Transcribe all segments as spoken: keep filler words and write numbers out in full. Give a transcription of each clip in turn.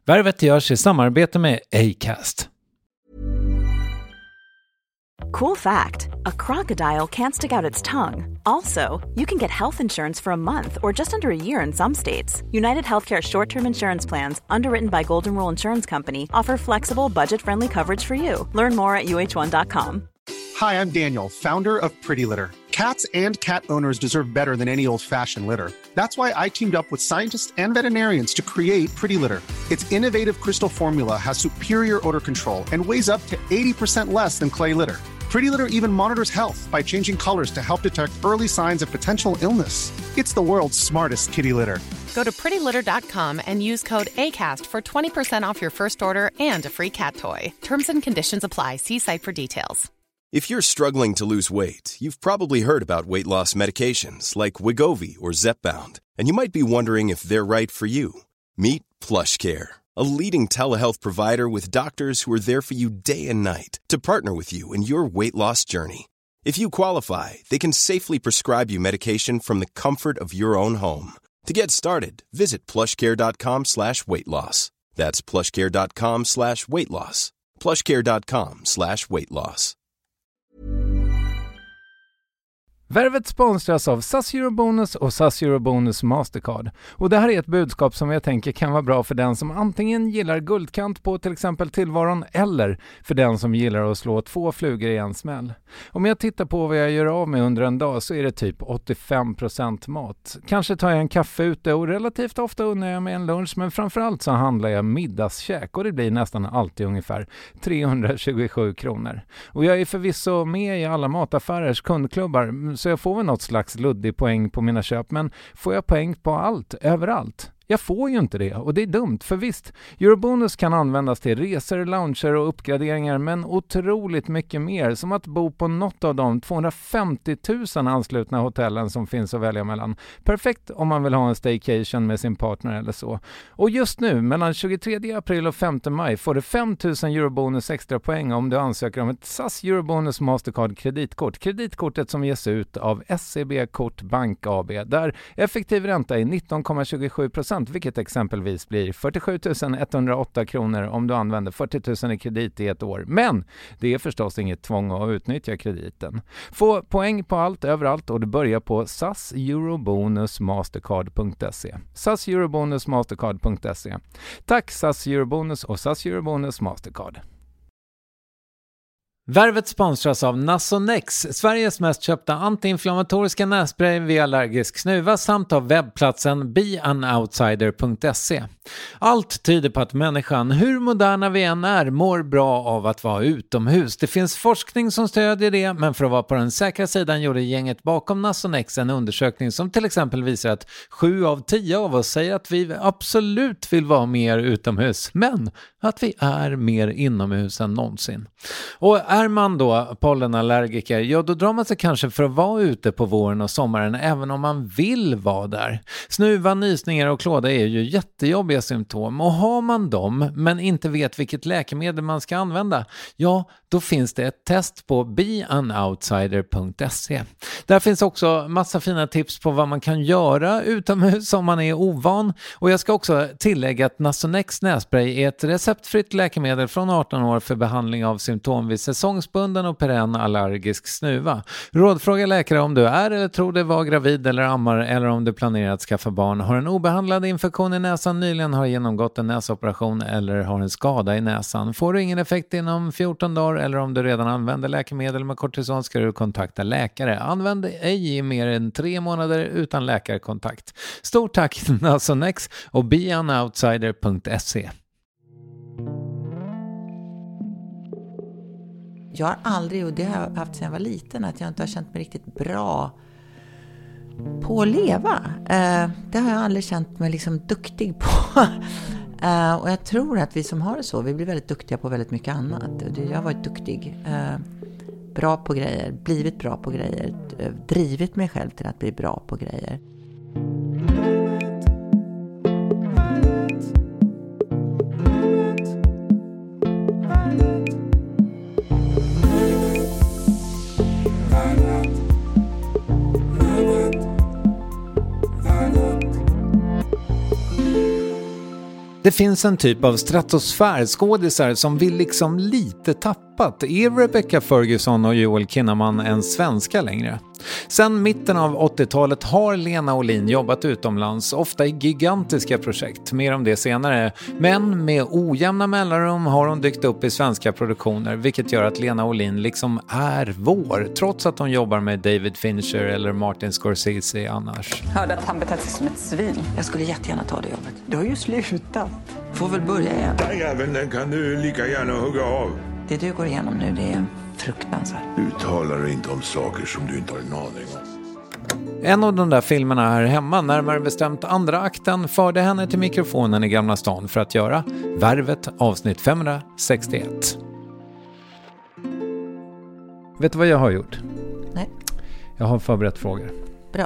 Värvet görs i samarbete med Acast. Cool fact, a crocodile can't stick out its tongue. Also, you can get health insurance for a month or just under a year in some states. United Healthcare short-term insurance plans, underwritten by Golden Rule Insurance Company, offer flexible, budget-friendly coverage for you. Learn more at U H one dot com. Hi, I'm Daniel, founder of Pretty Litter. Cats and cat owners deserve better than any old-fashioned litter. That's why I teamed up with scientists and veterinarians to create Pretty Litter. Its innovative crystal formula has superior odor control and weighs up to eighty percent less than clay litter. Pretty Litter even monitors health by changing colors to help detect early signs of potential illness. It's the world's smartest kitty litter. Go to pretty litter dot com and use code ACAST for twenty percent off your first order and a free cat toy. Terms and conditions apply. See site for details. If you're struggling to lose weight, you've probably heard about weight loss medications like Wegovy or Zepbound, and you might be wondering if they're right for you. Meet PlushCare, a leading telehealth provider with doctors who are there for you day and night to partner with you in your weight loss journey. If you qualify, they can safely prescribe you medication from the comfort of your own home. To get started, visit plushcare.com slash weight loss. That's plushcare.com slash weight loss. plushcare.com slash weight loss. Värvet sponsras av S A S Eurobonus och S A S Eurobonus Mastercard. Och det här är ett budskap som jag tänker kan vara bra för den som antingen gillar guldkant på till exempel tillvaron eller för den som gillar att slå två flugor i en smäll. Om jag tittar på vad jag gör av med under en dag så är det typ åttiofem procent mat. Kanske tar jag en kaffe ute och relativt ofta unnar jag med en lunch, men framförallt så handlar jag middagskäk och det blir nästan alltid ungefär trehundratjugosju kronor. Och jag är förvisso med i alla mataffärers kundklubbar så jag får väl något slags luddig poäng på mina köp, men får jag poäng på allt, överallt? Jag får ju inte det och det är dumt, för visst, Eurobonus kan användas till resor, lounger och uppgraderingar, men otroligt mycket mer, som att bo på något av de tvåhundrafemtio tusen anslutna hotellen som finns att välja mellan. Perfekt om man vill ha en staycation med sin partner eller så. Och just nu, mellan tjugotredje april och femte maj, får du fem tusen Eurobonus extra poäng om du ansöker om ett S A S Eurobonus Mastercard kreditkort. Kreditkortet som ges ut av S E B Kort Bank A B, där effektiv ränta är nitton komma tjugosju procent, vilket exempelvis blir fyrtiosju tusen etthundraåtta kronor om du använder fyrtio tusen i kredit i ett år. Men det är förstås inget tvång att utnyttja krediten. Få poäng på allt, överallt, och du börjar på S A S Eurobonus Mastercard punkt se. S A S Eurobonus Mastercard punkt se. Tack S A S Eurobonus och S A S Eurobonus Mastercard. Värvet sponsras av Nasonex, Sveriges mest köpta antiinflammatoriska nässpray vid allergisk snuva, samt av webbplatsen be an outsider punkt se. Allt tyder på att människan, hur moderna vi än är, mår bra av att vara utomhus. Det finns forskning som stödjer det, men för att vara på den säkra sidan gjorde gänget bakom Nasonex en undersökning som till exempel visar att sju av tio av oss säger att vi absolut vill vara mer utomhus, men att vi är mer inomhus än någonsin. Och är man då pollenallergiker, ja då drar man sig kanske för att vara ute på våren och sommaren även om man vill vara där. Snuva, nysningar och klåda är ju jättejobbiga symptom, och har man dem men inte vet vilket läkemedel man ska använda, ja då finns det ett test på be an outsider punkt se. Där finns också massa fina tips på vad man kan göra utomhus om man är ovan, och jag ska också tillägga att Nasonex nässpray är ett receptfritt läkemedel från arton år för behandling av symptom vid säsongsbunden och perenn allergisk snuva. Rådfråga läkare om du är eller tror dig vara gravid eller ammar, eller om du planerar att skaffa barn, har en obehandlad infektion i näsan, nyligen har genomgått en näsoperation eller har en skada i näsan. Får du ingen effekt inom fjorton dagar eller om du redan använder läkemedel med kortison ska du kontakta läkare. Använd ej i mer än tre månader utan läkarkontakt. Stort tack Nasonex och be an outsider punkt se. Jag har aldrig, och det har jag haft sedan jag var liten, att jag inte har känt mig riktigt bra på att leva. Eh, det har jag aldrig känt mig liksom duktig på. eh, och jag tror att vi som har det så, vi blir väldigt duktiga på väldigt mycket annat. Jag har varit duktig, eh, bra på grejer, blivit bra på grejer, drivit mig själv till att bli bra på grejer. Det finns en typ av stratosfärskådisar som vill liksom lite tappat. Är Rebecca Ferguson och Joel Kinnaman en svenska längre? Sen mitten av åttiotalet har Lena Olin jobbat utomlands, ofta i gigantiska projekt, mer om det senare. Men med ojämna mellanrum har hon dykt upp i svenska produktioner, vilket gör att Lena Olin liksom är vår, trots att hon jobbar med David Fincher eller Martin Scorsese annars. Hörde att han betett sig som ett svin. Jag skulle jättegärna ta det jobbet. Du har ju slutat. Får väl börja igen. Den jäveln, den kan du lika gärna hugga av. Det du går igenom nu, det är fruktansvärt. Du talar inte om saker som du inte har en aning om. En av de där filmerna här hemma, närmare bestämt andra akten, förde henne till mikrofonen i Gamla stan för att göra Värvet avsnitt femhundrasextioett. Vet du vad jag har gjort? Nej. Jag har förberett frågor. Bra.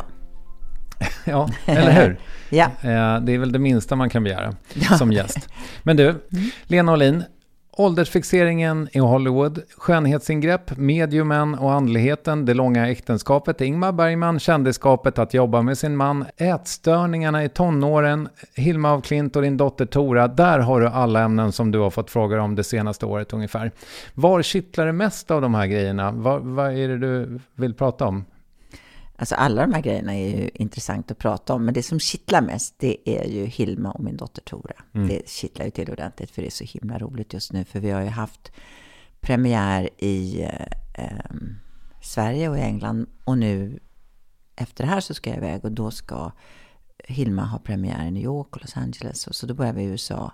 Ja, eller hur? Ja. Det är väl det minsta man kan begära som gäst. Men du, Lena Olin, åldersfixeringen i Hollywood, skönhetsingrepp, mediumen och andligheten, det långa äktenskapet, Ingmar Bergman, kändisskapet, att jobba med sin man, ätstörningarna i tonåren, Hilma af Klint och din dotter Tora, där har du alla ämnen som du har fått frågor om det senaste året ungefär. Var kittlar det mest av de här grejerna? Vad, vad är det du vill prata om? Alltså alla de här grejerna är ju intressant att prata om, men det som kittlar mest, det är ju Hilma och min dotter Tora. Mm. Det kittlar ju till ordentligt, för det är så himla roligt just nu, för vi har ju haft premiär i eh, Sverige och i England, och nu efter det här så ska jag iväg, och då ska Hilma ha premiär i New York och Los Angeles, och så då börjar vi i U S A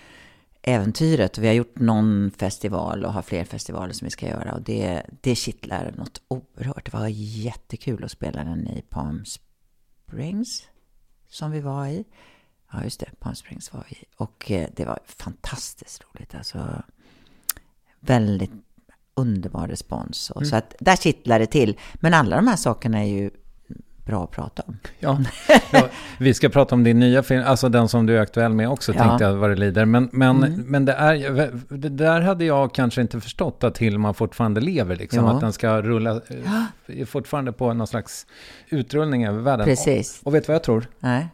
äventyret, och vi har gjort någon festival och har fler festivaler som vi ska göra, och det, det kittlar något oerhört. Det var jättekul att spela den i Palm Springs som vi var i. Ja just det, Palm Springs var vi i, och det var fantastiskt roligt, alltså väldigt underbar respons, och mm. så att där kittlar det till, men alla de här sakerna är ju bra att prata om. Ja, ja, vi ska prata om din nya film, alltså den som du är aktuell med också, ja. Tänkte jag vad det lider. Men, men, mm. men det, är, det där hade jag kanske inte förstått, att Hilma fortfarande lever. Liksom, ja. Att den ska rulla ja. fortfarande på någon slags utrullning över världen. Precis. Och, och vet du vad jag tror? Nej.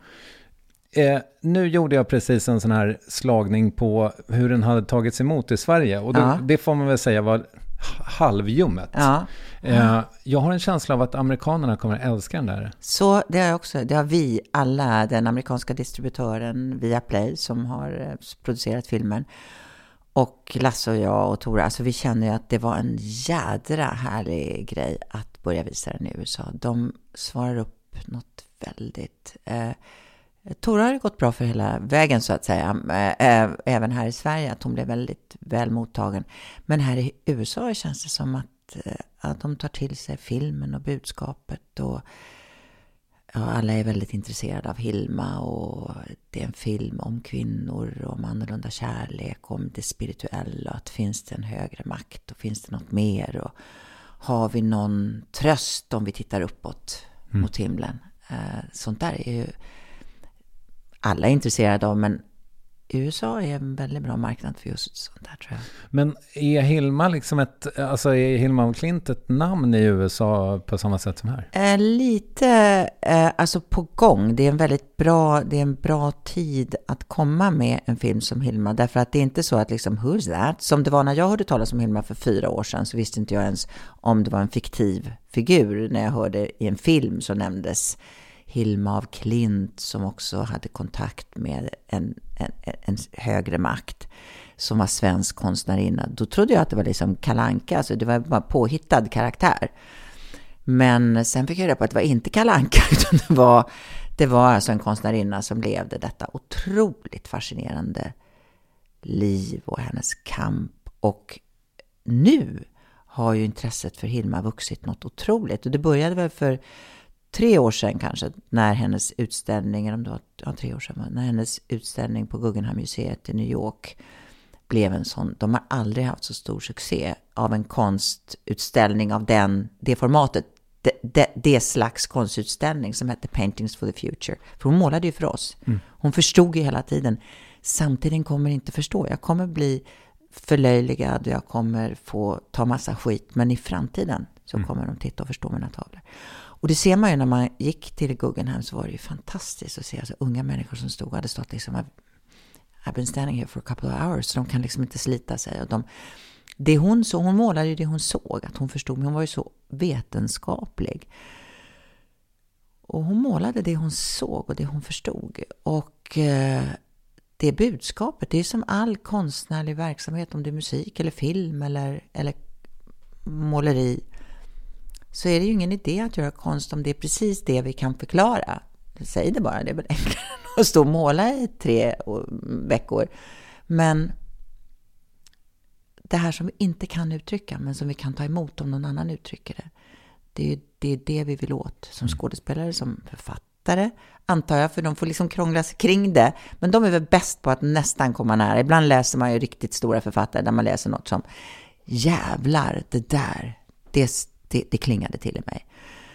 Eh, nu gjorde jag precis en sån här slagning på hur den hade tagits emot i Sverige. Och då, ja. Det får man väl säga var halvjummet. Ja. Eh, jag har en känsla av att amerikanerna kommer att älska den där. Så det har också, det har vi alla, den amerikanska distributören Viaplay som har eh, producerat filmen, och Lasse och jag och Tora, alltså vi känner ju att det var en jädra härlig grej att börja visa den i U S A. De svarar upp något väldigt... Eh, Tora har det gått bra för hela vägen så att säga, äh, även här i Sverige, att hon blev väldigt väl mottagen. Men här i U S A känns det som att, äh, att de tar till sig filmen och budskapet, och ja, alla är väldigt intresserade av Hilma, och det är en film om kvinnor, om annorlunda kärlek, om det spirituella, att finns det en högre makt och finns det något mer, och har vi någon tröst om vi tittar uppåt mm. mot himlen. Äh, sånt där är ju alla är intresserade av, men U S A är en väldigt bra marknad för just sånt där, tror jag. Men är Hilma liksom ett, alltså är Hilma af Klint ett namn i U S A på samma sätt som här? Eh, lite, eh, alltså på gång. Det är en väldigt bra, det är en bra tid att komma med en film som Hilma, därför att det är inte så att liksom, who's that? Som det var när jag hörde talas om Hilma för fyra år sedan, så visste inte jag ens om det var en fiktiv figur. När jag hörde i en film så nämndes Hilma af Klint, som också hade kontakt med en, en, en högre makt, som var svensk konstnärinna. Då trodde jag att det var liksom Kalle Anka, alltså det var bara påhittad karaktär. Men sen fick jag reda på att det var inte Kalle Anka, utan det var, det var alltså en konstnärinna som levde detta otroligt fascinerande liv och hennes kamp. Och nu har ju intresset för Hilma vuxit något otroligt. Och det började väl för tre år sedan kanske, när hennes utställning, om det var ja, tre år sedan, när hennes utställning på Guggenheim-museet i New York blev en sån. De har aldrig haft så stor succé av en konstutställning av den, det formatet, det, det, det slags konstutställning som hette Paintings for the Future. För hon målade ju för oss. Mm. Hon förstod ju hela tiden. Samtidigt kommer inte förstå. Jag kommer bli förlöjligad och jag kommer få ta massa skit, men i framtiden så mm. kommer de titta och förstå mina tavlor. Och det ser man ju när man gick till Guggenheim, så var det ju fantastiskt att se alltså, unga människor som stod och hade stått liksom I've been standing here for a couple of hours. Så de kan liksom inte slita sig. Och de, det hon, så, hon målade ju det hon såg, att hon förstod. Men hon var ju så vetenskaplig. Och hon målade det hon såg och det hon förstod. Och eh, det budskapet, det är som all konstnärlig verksamhet, om det är musik eller film eller, eller måleri, så är det ju ingen idé att göra konst om det är precis det vi kan förklara. Säg det bara, det är väl enklare att stå och måla i tre veckor. Men det här som vi inte kan uttrycka, men som vi kan ta emot om någon annan uttrycker det, det är det, är det vi vill åt som skådespelare, som författare, antar jag, för de får liksom krångla sig kring det. Men de är väl bäst på att nästan komma nära. Ibland läser man ju riktigt stora författare där man läser något som jävlar, det där, det, det, det klingade till i mig.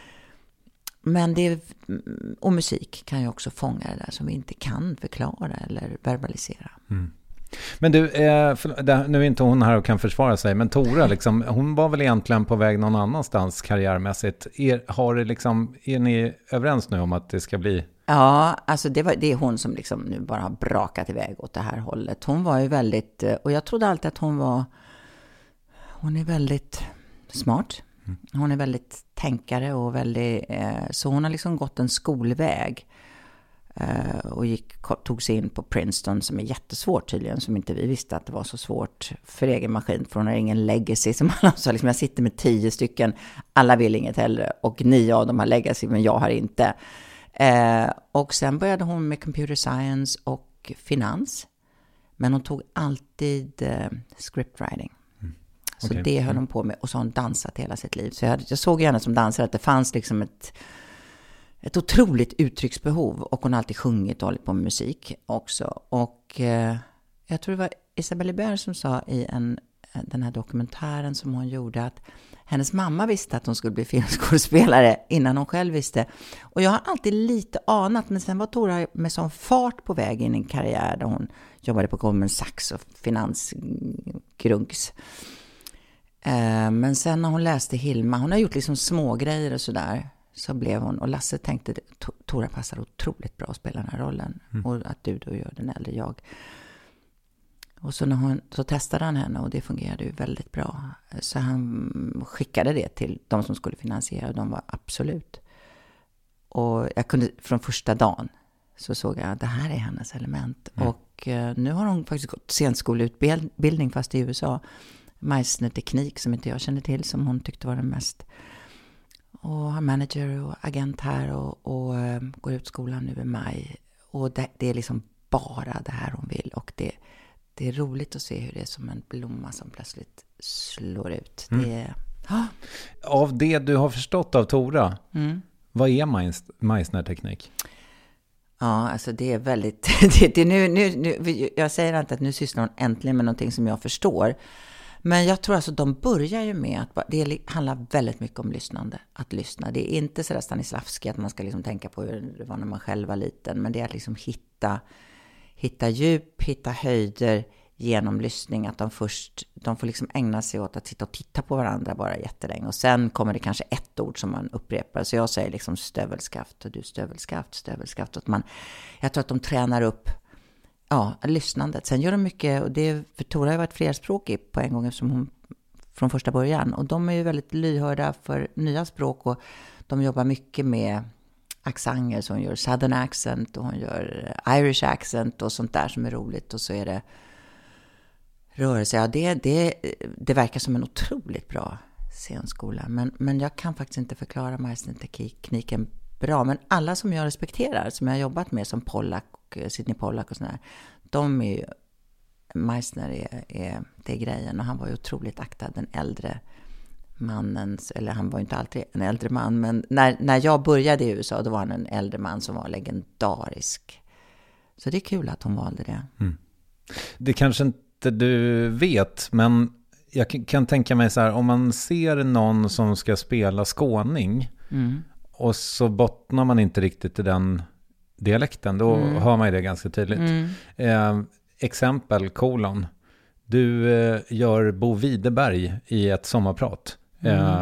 Men det, och musik kan ju också fånga det där som vi inte kan förklara eller verbalisera. Mm. Men du, eh, för, nu är inte hon här och kan försvara sig, men Tora, liksom, hon var väl egentligen på väg någon annanstans karriärmässigt. Er, har det liksom, är ni överens nu om att det ska bli? Ja, alltså det, var, det är hon som liksom nu bara har brakat iväg åt det här hållet. Hon var ju väldigt, och jag trodde alltid att hon var, hon är väldigt smart. Hon är väldigt tänkare och väldigt, eh, så hon har liksom gått en skolväg eh, och gick, tog sig in på Princeton, som är jättesvårt tydligen, som inte vi visste att det var så svårt för egen maskin, för hon har ingen legacy, som alla sa, liksom, jag sitter med tio stycken, alla vill inget hellre och nio av dem har legacy men jag har inte. Eh, och sen började hon med computer science och finans, men hon tog alltid eh, scriptwriting. Så okay. Det höll hon på med. Och så har hon dansat hela sitt liv. Så jag, jag såg gärna som dansare att det fanns liksom ett, ett otroligt uttrycksbehov. Och hon har alltid sjungit och hållit på med musik också. Och eh, jag tror det var Isabelle Hébert som sa i en, den här dokumentären som hon gjorde, att hennes mamma visste att hon skulle bli filmskådespelare innan hon själv visste. Och jag har alltid lite anat, men sen var Tora med sån fart på väg in i en karriär där hon jobbade på Goldman Sachs och finansgrunks. Men sen när hon läste Hilma, hon har gjort liksom små grejer och sådär, så blev hon, och Lasse tänkte, Tora passar otroligt bra att spela den här rollen. Mm. Och att du då gör den äldre jag. Och så, när hon, så testade han henne och det fungerade ju väldigt bra. Så han skickade det till de som skulle finansiera och de var absolut. Och jag kunde, från första dagen så såg jag att det här är hennes element. Mm. Och uh, nu har hon faktiskt gått scenskoleutbildning fast i U S A. Meissner-teknik som inte jag kände till, som hon tyckte var den mest. Och har manager och agent här och, och uh, går ut skolan nu i maj. Och det, det är liksom bara det här hon vill. Och det, det är roligt att se hur det är som en blomma som plötsligt slår ut. Mm. Det är, ah. Av det du har förstått av Tora, mm. vad är Meissner-teknik? Ja, alltså det är väldigt... det, det, nu, nu, nu, jag säger inte att nu sysslar hon äntligen med någonting som jag förstår. Men jag tror alltså de börjar ju med att det handlar väldigt mycket om lyssnande. Att lyssna. Det är inte sådär Stanislavski att man ska liksom tänka på hur det var när man själv var liten. Men det är att liksom hitta, hitta djup, hitta höjder genom lyssning. Att de först, de får liksom ägna sig åt att sitta och titta på varandra bara jättelänge. Och sen kommer det kanske ett ord som man upprepar. Så jag säger liksom stövelskaft och du stövelskaft, stövelskaft. Att man, jag tror att de tränar upp ja, lyssnandet. Sen gör de mycket, och det, för Tora har ju varit flerspråkig på en gång eftersom hon från första början. Och de är ju väldigt lyhörda för nya språk och de jobbar mycket med accenter, så hon gör southern accent och hon gör Irish accent och sånt där som är roligt. Och så är det rörelse. Ja, det, det, det verkar som en otroligt bra scenskola. Men, men jag kan faktiskt inte förklara Meissner-tekniken bra. Men alla som jag respekterar, som jag har jobbat med, som Pollack och Sidney Pollack och sådär, de är ju, Meissner är, är, det är grejen. Och han var ju otroligt aktad, den äldre mannen, eller han var ju inte alltid en äldre man, men när, när jag började i U S A, då var han en äldre man som var legendarisk. Så det är kul att hon valde det. Mm. Det kanske inte du vet, men jag kan tänka mig så här, om man ser någon som ska spela skåning mm. och så bottnar man inte riktigt i den dialekten, då mm. hör man ju det ganska tydligt. Mm. Eh, exempel, kolon. Du eh, gör Bo Widerberg i ett sommarprat. Mm. Eh,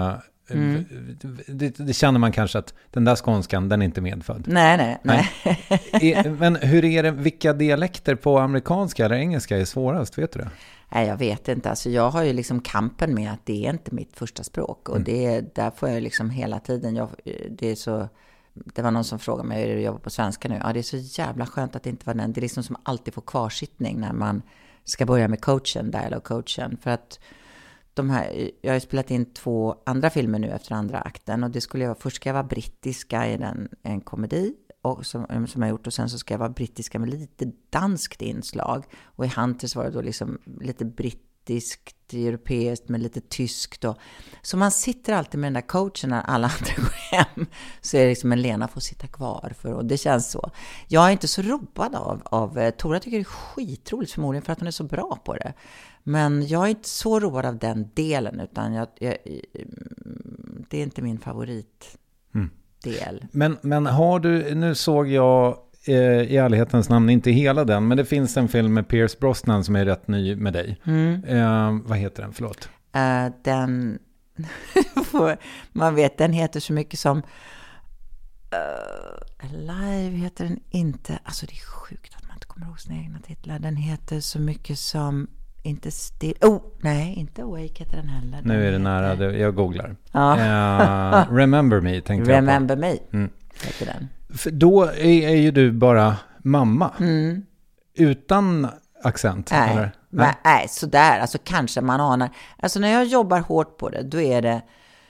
Mm. Det, det känner man kanske att den där skånskan, den är inte medfödd. Nej, nej, nej. nej. Men hur är det, vilka dialekter på amerikanska eller engelska är svårast, vet du det? Nej, jag vet inte. Alltså, jag har ju liksom kampen med att det är inte mitt första språk. Och Mm. det, där får jag liksom hela tiden... Jag, det är så... Det var någon som frågade mig, är du jobbar på svenska nu? Ja, det är så jävla skönt att det inte var den. Det är liksom som alltid får kvarsittning när man ska börja med coachen, dialog-coachen. För att de här, jag har ju spelat in två andra filmer nu efter andra akten. Och det skulle jag, först ska jag vara brittiska i den, en komedi och som, som jag gjort. Och sen så ska jag vara brittiska med lite danskt inslag. Och i Hunters var det då liksom lite brittiskt, europeiskt med lite tyskt. Och, så man sitter alltid med den där coachen när alla andra går hem. Så är det liksom en Lena får sitta kvar. För, och det känns så. Jag är inte så road av, av Tora tycker det är skitroligt förmodligen för att hon är så bra på det. Men jag är inte så road av den delen utan jag, jag, det är inte min favoritdel. Mm. Men, men har du, nu såg jag eh, i ärlighetens namn inte hela den, men det finns en film med Pierce Brosnan som är rätt ny med dig. Mm. Eh, vad heter den? Förlåt. Uh, den, man vet, den heter så mycket som uh, Alive heter den inte. Alltså det är sjukt att man inte kommer ihåg sina egna titlar. Den heter så mycket som inte still. Oh, nej, inte Awake heter den heller. Den nu är det heter... nära, jag googlar. Ja. Uh, Remember Me tänkte Remember jag på. Me mm. heter den. För då är, är ju du bara mamma. Mm. Utan accent. Nej, eller? nej. nej, sådär. Alltså kanske man anar. Alltså när jag jobbar hårt på det, då är det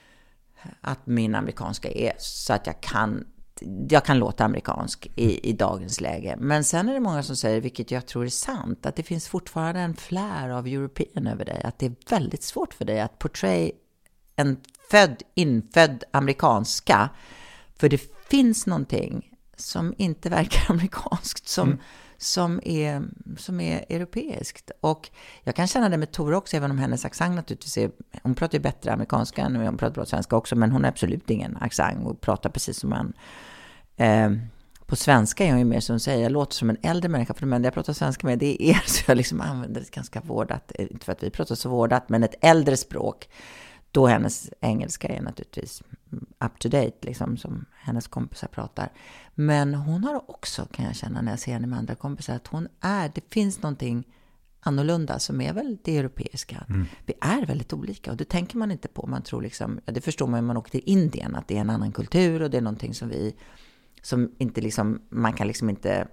att min amerikanska är så att jag kan jag kan låta amerikansk i, i dagens läge. Men sen är det många som säger, vilket jag tror är sant, att det finns fortfarande en flär av European över dig. Att det är väldigt svårt för dig att portray en född, infödd amerikanska. För det finns någonting som inte verkar amerikanskt, som, mm. som, är, som är europeiskt. Och jag kan känna det med Tora också, även om hennes accent naturligtvis är, hon pratar ju bättre amerikanska än hon pratar bra svenska också, men hon har absolut ingen accent och pratar precis som man eh, på svenska är hon ju mer som säger, jag låter som en äldre människa, för men jag pratar svenska med, det är så jag liksom använder det ganska vårdat, inte för att vi pratar så vårdat, men ett äldre språk. Då hennes engelska är naturligtvis up to date, liksom som hennes kompisar pratar. Men hon har också, kan jag känna när jag ser henne med andra kompisar, att hon är, det finns någonting annorlunda som är väl det europeiska. Mm. Vi är väldigt olika och det tänker man inte på. Man tror liksom, ja, det förstår man när man åker till Indien, att det är en annan kultur och det är någonting som vi, som inte liksom, man kan liksom inte,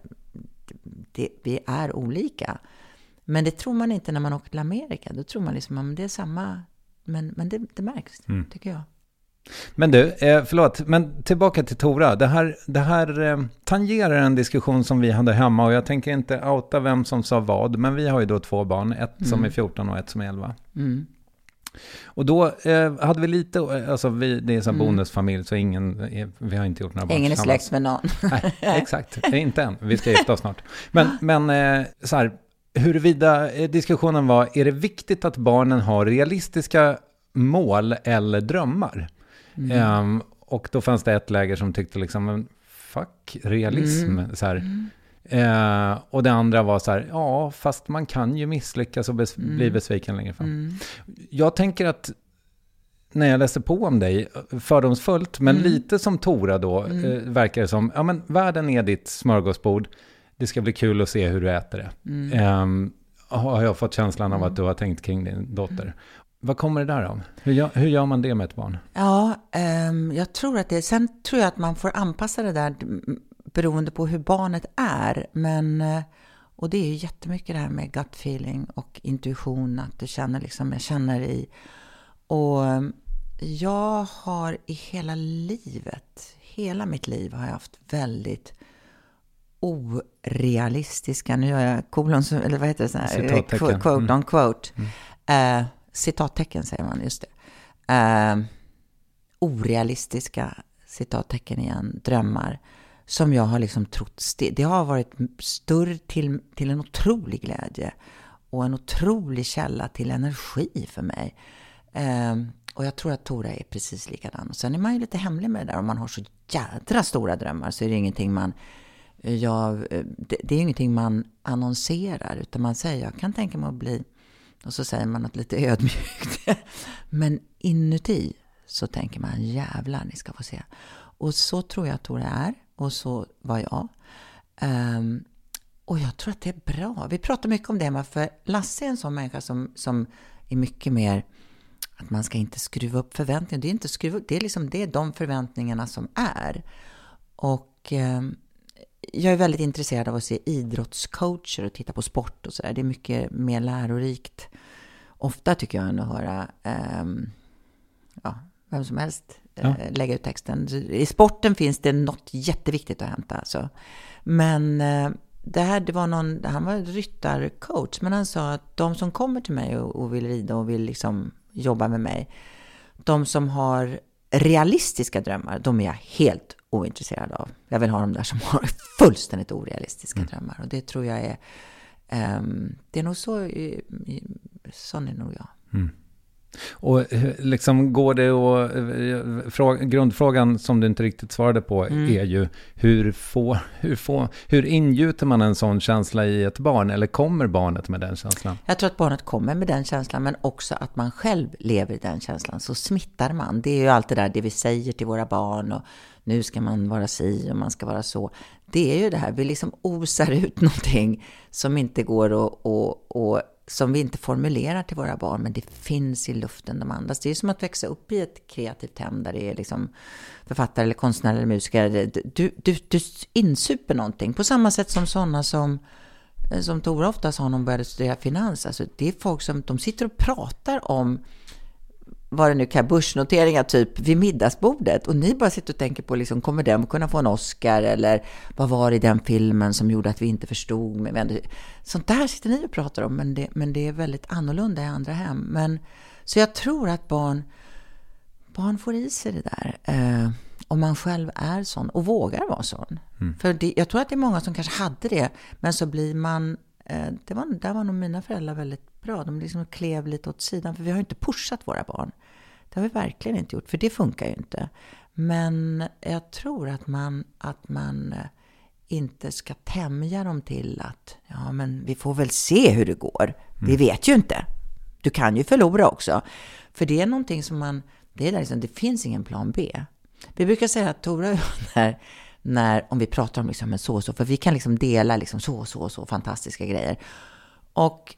det, vi är olika. Men det tror man inte när man åker till Amerika. Då tror man liksom, att det är samma. Men, men det, det märks, mm. tycker jag. Men du, eh, förlåt, men tillbaka till Tora. Det här, det här eh, tangerar en diskussion som vi hade hemma, och jag tänker inte outa vem som sa vad, men vi har ju då två barn, ett mm. som är fjorton och ett som är elva. Mm. Och då eh, hade vi lite, alltså vi, det är en mm. bonusfamilj, så ingen, vi har inte gjort några barn. Ingen är släkt med någon. Nej, exakt, inte än. Vi ska gifta oss snart. Men, men eh, så här, huruvida diskussionen var, är det viktigt att barnen har realistiska mål eller drömmar? Mm. Um, och då fanns det ett läger som tyckte liksom, fuck realism. Mm. Så här. Mm. Uh, och det andra var så här, ja fast man kan ju misslyckas och bes- mm. bli besviken längre fram. Mm. Jag tänker att när jag läser på om dig, fördomsfullt, men mm. lite som Tora då, mm. uh, verkar det som, ja men världen är ditt smörgåsbord. Det ska bli kul att se hur du äter det. Mm. Um, har jag fått känslan av att du har tänkt kring din dotter. Mm. Vad kommer det där av? Hur gör, hur gör man det med ett barn? Ja, um, jag tror att det... Sen tror jag att man får anpassa det där beroende på hur barnet är. Men, och det är ju jättemycket det här med gut feeling och intuition. Att du känner liksom, jag känner i... Och jag har i hela livet, hela mitt liv har jag haft väldigt orealistiska, nu gör jag kolon, eller vad heter det, sån här, quote on mm. quote, mm. uh, citattecken säger man, just det. Uh, orealistiska citattecken igen, drömmar som jag har liksom trott, st- det har varit större till, till en otrolig glädje och en otrolig källa till energi för mig. Uh, och jag tror att Tora är precis likadan. Och sen är man ju lite hemlig med det där, om man har så jädra stora drömmar så är det ingenting man Ja, det, det är ingenting man annonserar, utan man säger, jag kan tänka mig att bli, och så säger man något lite ödmjukt. Men inuti så tänker man jävlar, ni ska få se. Och så tror jag att Tora är. Och så var jag. Um, och jag tror att det är bra. Vi pratar mycket om det, men för Lasse är en sån människa som, som är mycket mer att man ska inte skruva upp förväntningar. Det är inte skruva upp, det är liksom det är de förväntningarna som är. Och um, jag är väldigt intresserad av att se idrottscoacher och titta på sport och sådär. Det är mycket mer lärorikt. Ofta tycker jag än att höra um, ja, vem som helst ja. uh, lägga ut texten. I sporten finns det något jätteviktigt att hämta. Alltså. Men uh, det här, det var någon, han var ryttarcoach, men han sa att de som kommer till mig och, och vill rida och vill liksom jobba med mig, de som har realistiska drömmar, de är jag helt ointresserad av. Jag vill ha de där som har fullständigt orealistiska mm. drömmar. Och det tror jag är um, det är nog så sån är nog jag. Mm. Och liksom går det och fråga, grundfrågan som du inte riktigt svarade på mm. är ju hur får, hur får hur ingjuter man en sån känsla i ett barn, eller kommer barnet med den känslan? Jag tror att barnet kommer med den känslan, men också att man själv lever i den känslan, så smittar man. Det är ju allt det där det vi säger till våra barn, och nu ska man vara si och man ska vara så. Det är ju det här, vi liksom osar ut någonting som inte går och, och, och som vi inte formulerar till våra barn, men det finns i luften de andas. Det är som att växa upp i ett kreativt hem där det är liksom författare eller konstnär eller musiker. Du, du, du insuper någonting på samma sätt som sådana som, som Tora ofta sa när hon började studera finans. Alltså det är folk som de sitter och pratar om vad det nu kan, börsnoteringar typ vid middagsbordet, och ni bara sitter och tänker på liksom, kommer den kunna få en Oscar, eller vad var det i den filmen som gjorde att vi inte förstod med. Sånt där sitter ni och pratar om, men det, men det är väldigt annorlunda i andra hem. Men, så jag tror att barn barn får i sig det där eh, om man själv är sån och vågar vara sån. Mm. För det, jag tror att det är många som kanske hade det, men så blir man eh, det var, där var nog mina föräldrar väldigt bra. De liksom klev lite åt sidan, för vi har ju inte pushat våra barn. Det har vi verkligen inte gjort, för det funkar ju inte. Men jag tror att man, att man inte ska tämja dem till att ja, men vi får väl se hur det går. Mm. Vi vet ju inte. Du kan ju förlora också. För det är någonting som man, det är där liksom, det finns ingen plan B. Vi brukar säga att Tora när, när om vi pratar om liksom en så och så, för vi kan liksom dela liksom så och så och så fantastiska grejer. Och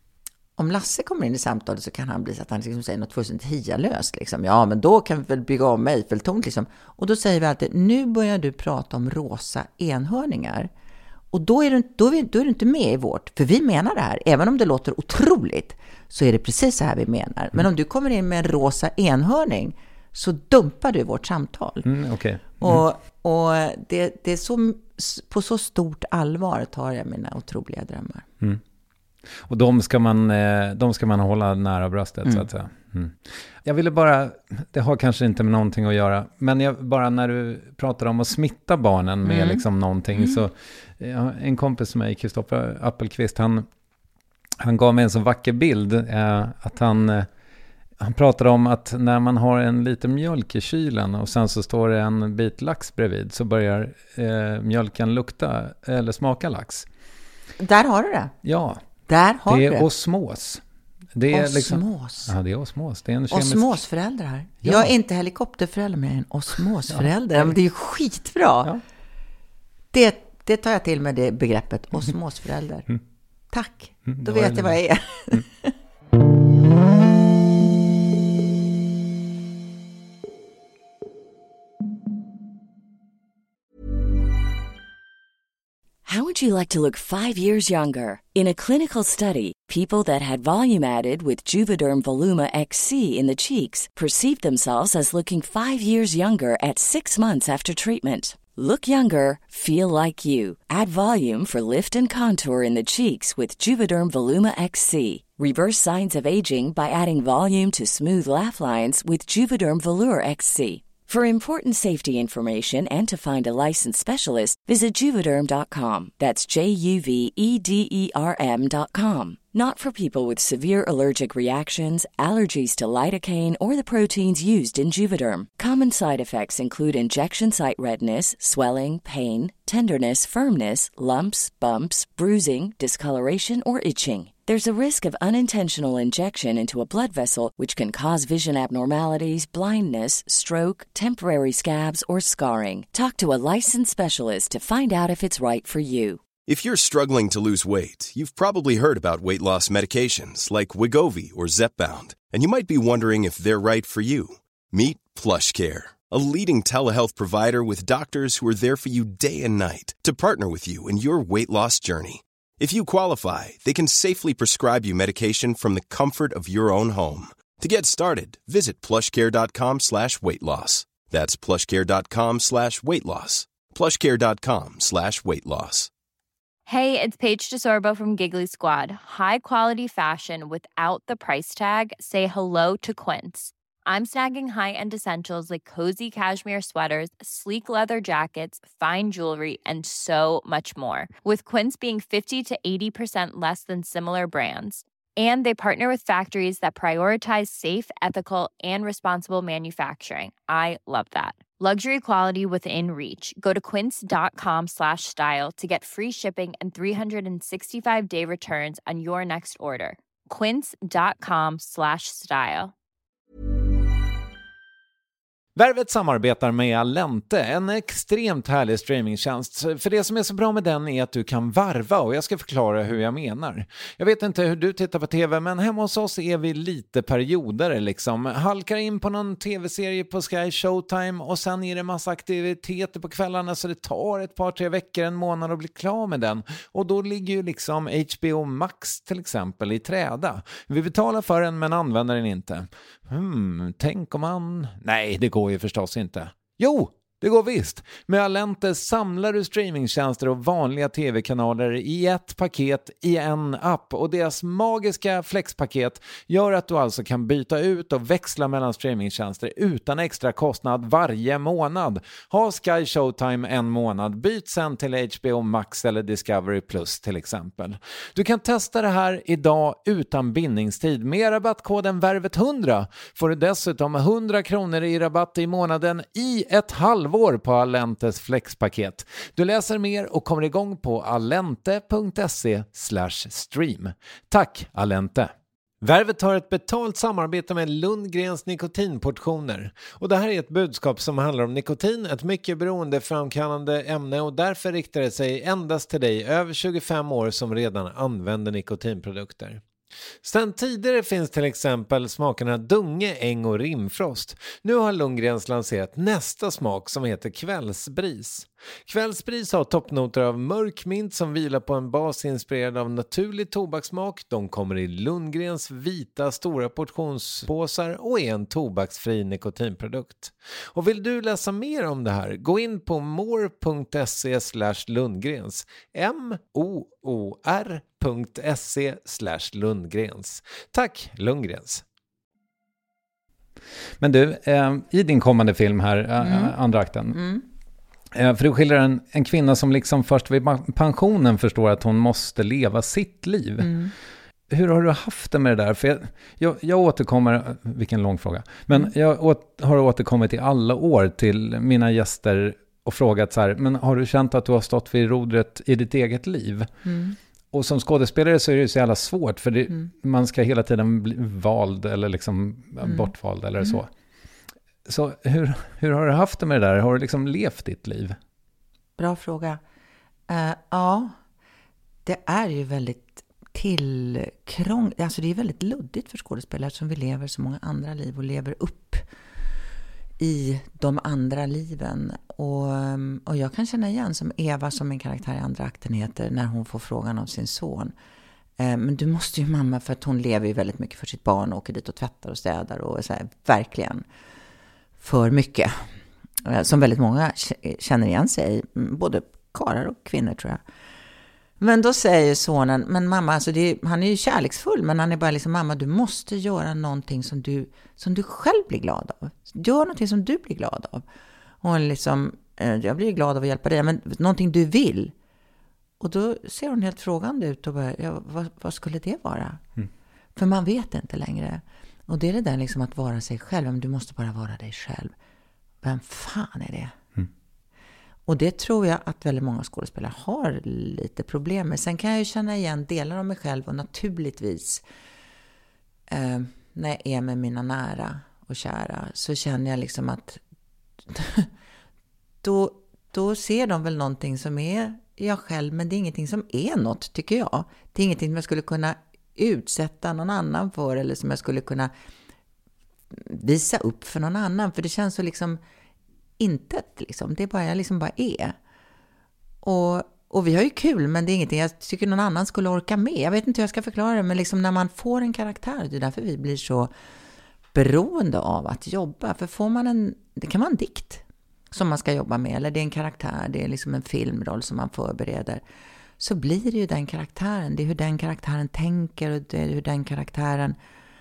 om Lasse kommer in i samtalet så kan han bli så att han liksom säger något fullständigt hialöst. Liksom. Ja, men då kan vi väl bygga om Eiffeltornet. Liksom. Och då säger vi alltid, nu börjar du prata om rosa enhörningar. Och då är, du, då, är, då är du inte med i vårt. För vi menar det här. Även om det låter otroligt så är det precis så här vi menar. Mm. Men om du kommer in med en rosa enhörning så dumpar du vårt samtal. Mm, okay. mm. Och, och det, det är så, på så stort allvar tar jag mina otroliga drömmar. Mm. Och de ska man, de ska man hålla nära bröstet mm. så att säga. Mm. Jag ville bara, det har kanske inte med någonting att göra, men jag, bara när du pratar om att smitta barnen med mm. liksom någonting mm. så ja, en kompis som är Kristoffer Appelqvist, han, han gav mig en så vacker bild eh, att han, eh, han pratade om att när man har en liten mjölk i kylen och sen så står det en bit lax bredvid, så börjar eh, mjölken lukta eller smaka lax. Där har du det. Ja. Där har det är det. osmos. Det är osmos. Liksom, ja, det är osmos. Det är en kemisk... Osmosföräldrar. Ja. Jag är inte helikopterförälder, men jag är en osmosförälder. Ja. Men det är ju skitbra. Ja. Det, det tar jag till med det begreppet, osmosförälder. Mm. Tack. Mm, då vet jag vad jag är. Mm. How would you like to look five years younger? In a clinical study, people that had volume added with Juvederm Voluma X C in the cheeks perceived themselves as looking five years younger at six months after treatment. Look younger, feel like you. Add volume for lift and contour in the cheeks with Juvederm Voluma X C. Reverse signs of aging by adding volume to smooth laugh lines with Juvederm Volure X C. For important safety information and to find a licensed specialist, visit Juvederm dot com. That's J U V E D E R M dot com. Not for people with severe allergic reactions, allergies to lidocaine, or the proteins used in Juvederm. Common side effects include injection site redness, swelling, pain, tenderness, firmness, lumps, bumps, bruising, discoloration, or itching. There's a risk of unintentional injection into a blood vessel, which can cause vision abnormalities, blindness, stroke, temporary scabs, or scarring. Talk to a licensed specialist to find out if it's right for you. If you're struggling to lose weight, you've probably heard about weight loss medications like Wegovy or Zepbound, and you might be wondering if they're right for you. Meet PlushCare, a leading telehealth provider with doctors who are there for you day and night to partner with you in your weight loss journey. If you qualify, they can safely prescribe you medication from the comfort of your own home. To get started, visit plushcare.com slash weight loss. That's plushcare.com slash weight loss. plushcare.com slash weight loss. Hey, it's Paige DeSorbo from Giggly Squad. High quality fashion without the price tag. Say hello to Quince. I'm snagging high-end essentials like cozy cashmere sweaters, sleek leather jackets, fine jewelry, and so much more. With Quince being fifty to eighty percent less than similar brands. And they partner with factories that prioritize safe, ethical, and responsible manufacturing. I love that. Luxury quality within reach. Go to quince.com slash style to get free shipping and three sixty-five day returns on your next order. Quince.com slash style. Värvet samarbetar med Allente, en extremt härlig streamingtjänst. För det som är så bra med den är att du kan varva, och jag ska förklara hur jag menar. Jag vet inte hur du tittar på tv, men hemma hos oss är vi lite perioder liksom. Halkar in på någon tv-serie på Sky Showtime och sen är det massa aktiviteter på kvällarna, så det tar ett par, tre veckor, en månad att bli klar med den. Och då ligger ju liksom H B O Max till exempel i träda. Vi betalar för den men använder den inte. Hmm, tänk om man... Nej, det går ju förstås inte. Jo, det går visst. Med Allente samlar du streamingtjänster och vanliga tv-kanaler i ett paket i en app. Och deras magiska flexpaket gör att du alltså kan byta ut och växla mellan streamingtjänster utan extra kostnad varje månad. Ha Sky Showtime en månad, byt sen till H B O Max eller Discovery Plus till exempel. Du kan testa det här idag utan bindningstid. Med rabattkoden värvet hundra får du dessutom hundra kronor i rabatt i månaden i ett halvår på Allentes flexpaket. Du läser mer och kommer igång på allente.se slash stream. Tack Allente! Värvet har ett betalt samarbete med Lundgrens nikotinportioner. Och det här är ett budskap som handlar om nikotin, ett mycket beroendeframkallande ämne, och därför riktar det sig endast till dig över tjugofem år som redan använder nikotinprodukter. Sen tidigare finns till exempel smakerna Dunge, Äng och Rimfrost. Nu har Lundgrens lanserat nästa smak som heter Kvällsbris. Kvällsbris har toppnoter av mörk mint som vilar på en bas inspirerad av naturlig tobakssmak. De kommer i Lundgrens vita stora portionspåsar och är en tobaksfri nikotinprodukt. Och vill du läsa mer om det här, gå in på more.se slash Lundgrens. M-O-O-R.se slash Lundgrens. Tack Lundgrens. Men du, eh, i din kommande film här, mm. äh, andra akten, mm. eh, för du skildrar en, en kvinna som liksom först vid pensionen förstår att hon måste leva sitt liv. Mm. Hur har du haft det med det där? För jag, jag, jag återkommer, vilken lång fråga, men mm. jag åt, har återkommit i alla år till mina gäster och frågat så här, men har du känt att du har stått vid rodret i ditt eget liv? Mm. Och som skådespelare så är det så jävla svårt, för det, mm. man ska hela tiden bli vald eller liksom mm. bortvald eller mm. så. Så hur, hur har du haft det med det där? Har du liksom levt ditt liv? Bra fråga. Uh, ja, det är ju väldigt tillkrång... Alltså det är väldigt luddigt för skådespelare som vi lever så många andra liv och lever upp i de andra liven. Och, och jag kan känna igen som Eva, som en karaktär i andra akten heter, när hon får frågan av sin son. Eh, men du måste ju mamma, för att hon lever ju väldigt mycket för sitt barn och åker dit och tvättar och städar och så här, verkligen för mycket. Eh, som väldigt många känner igen sig, både karlar och kvinnor tror jag. Men då säger sonen, men mamma, alltså det är, han är ju kärleksfull, men han är bara liksom, mamma, du måste göra någonting som du, som du själv blir glad av. Gör någonting som du blir glad av. Och liksom, jag blir glad av att hjälpa dig, men någonting du vill. och då ser hon helt frågande ut och bara, ja, vad, vad skulle det vara? Mm. För man vet inte längre. Och det är det där liksom att vara sig själv. Men du måste bara vara dig själv. Vem fan är det? Mm. Och det tror jag att väldigt många skådespelare har lite problem med. Sen kan jag ju känna igen delar av mig själv. Och naturligtvis eh, när jag är med mina nära och kära så känner jag liksom att då, då ser de väl någonting som är jag själv. Men det är ingenting som är något, tycker jag. Det är ingenting som jag skulle kunna utsätta någon annan för. Eller som jag skulle kunna visa upp för någon annan. För det känns så liksom intet liksom. Det är bara jag liksom bara är. Och, och vi har ju kul, men det är ingenting jag tycker någon annan skulle orka med. Jag vet inte hur jag ska förklara det, men liksom när man får en karaktär, det är därför vi blir så beroende av att jobba. För får man en, det kan vara en dikt som man ska jobba med, eller det är en karaktär, det är liksom en filmroll som man förbereder, så blir det ju den karaktären. Det är hur den karaktären tänker och det är hur den karaktären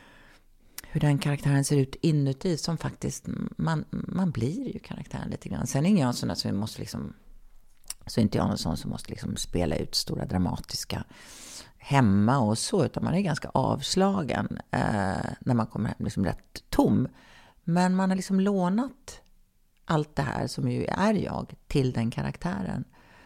hur den karaktären ser ut inuti som faktiskt, man, man blir ju karaktären lite grann. Sen är jag en sån där som måste liksom, så är inte jag någon sån som måste liksom spela ut stora dramatiska hemma och så, utan man är ganska avslagen eh, när man kommer hem liksom rätt tom. Men man har liksom lånat allt det här som ju är jag till den karaktären.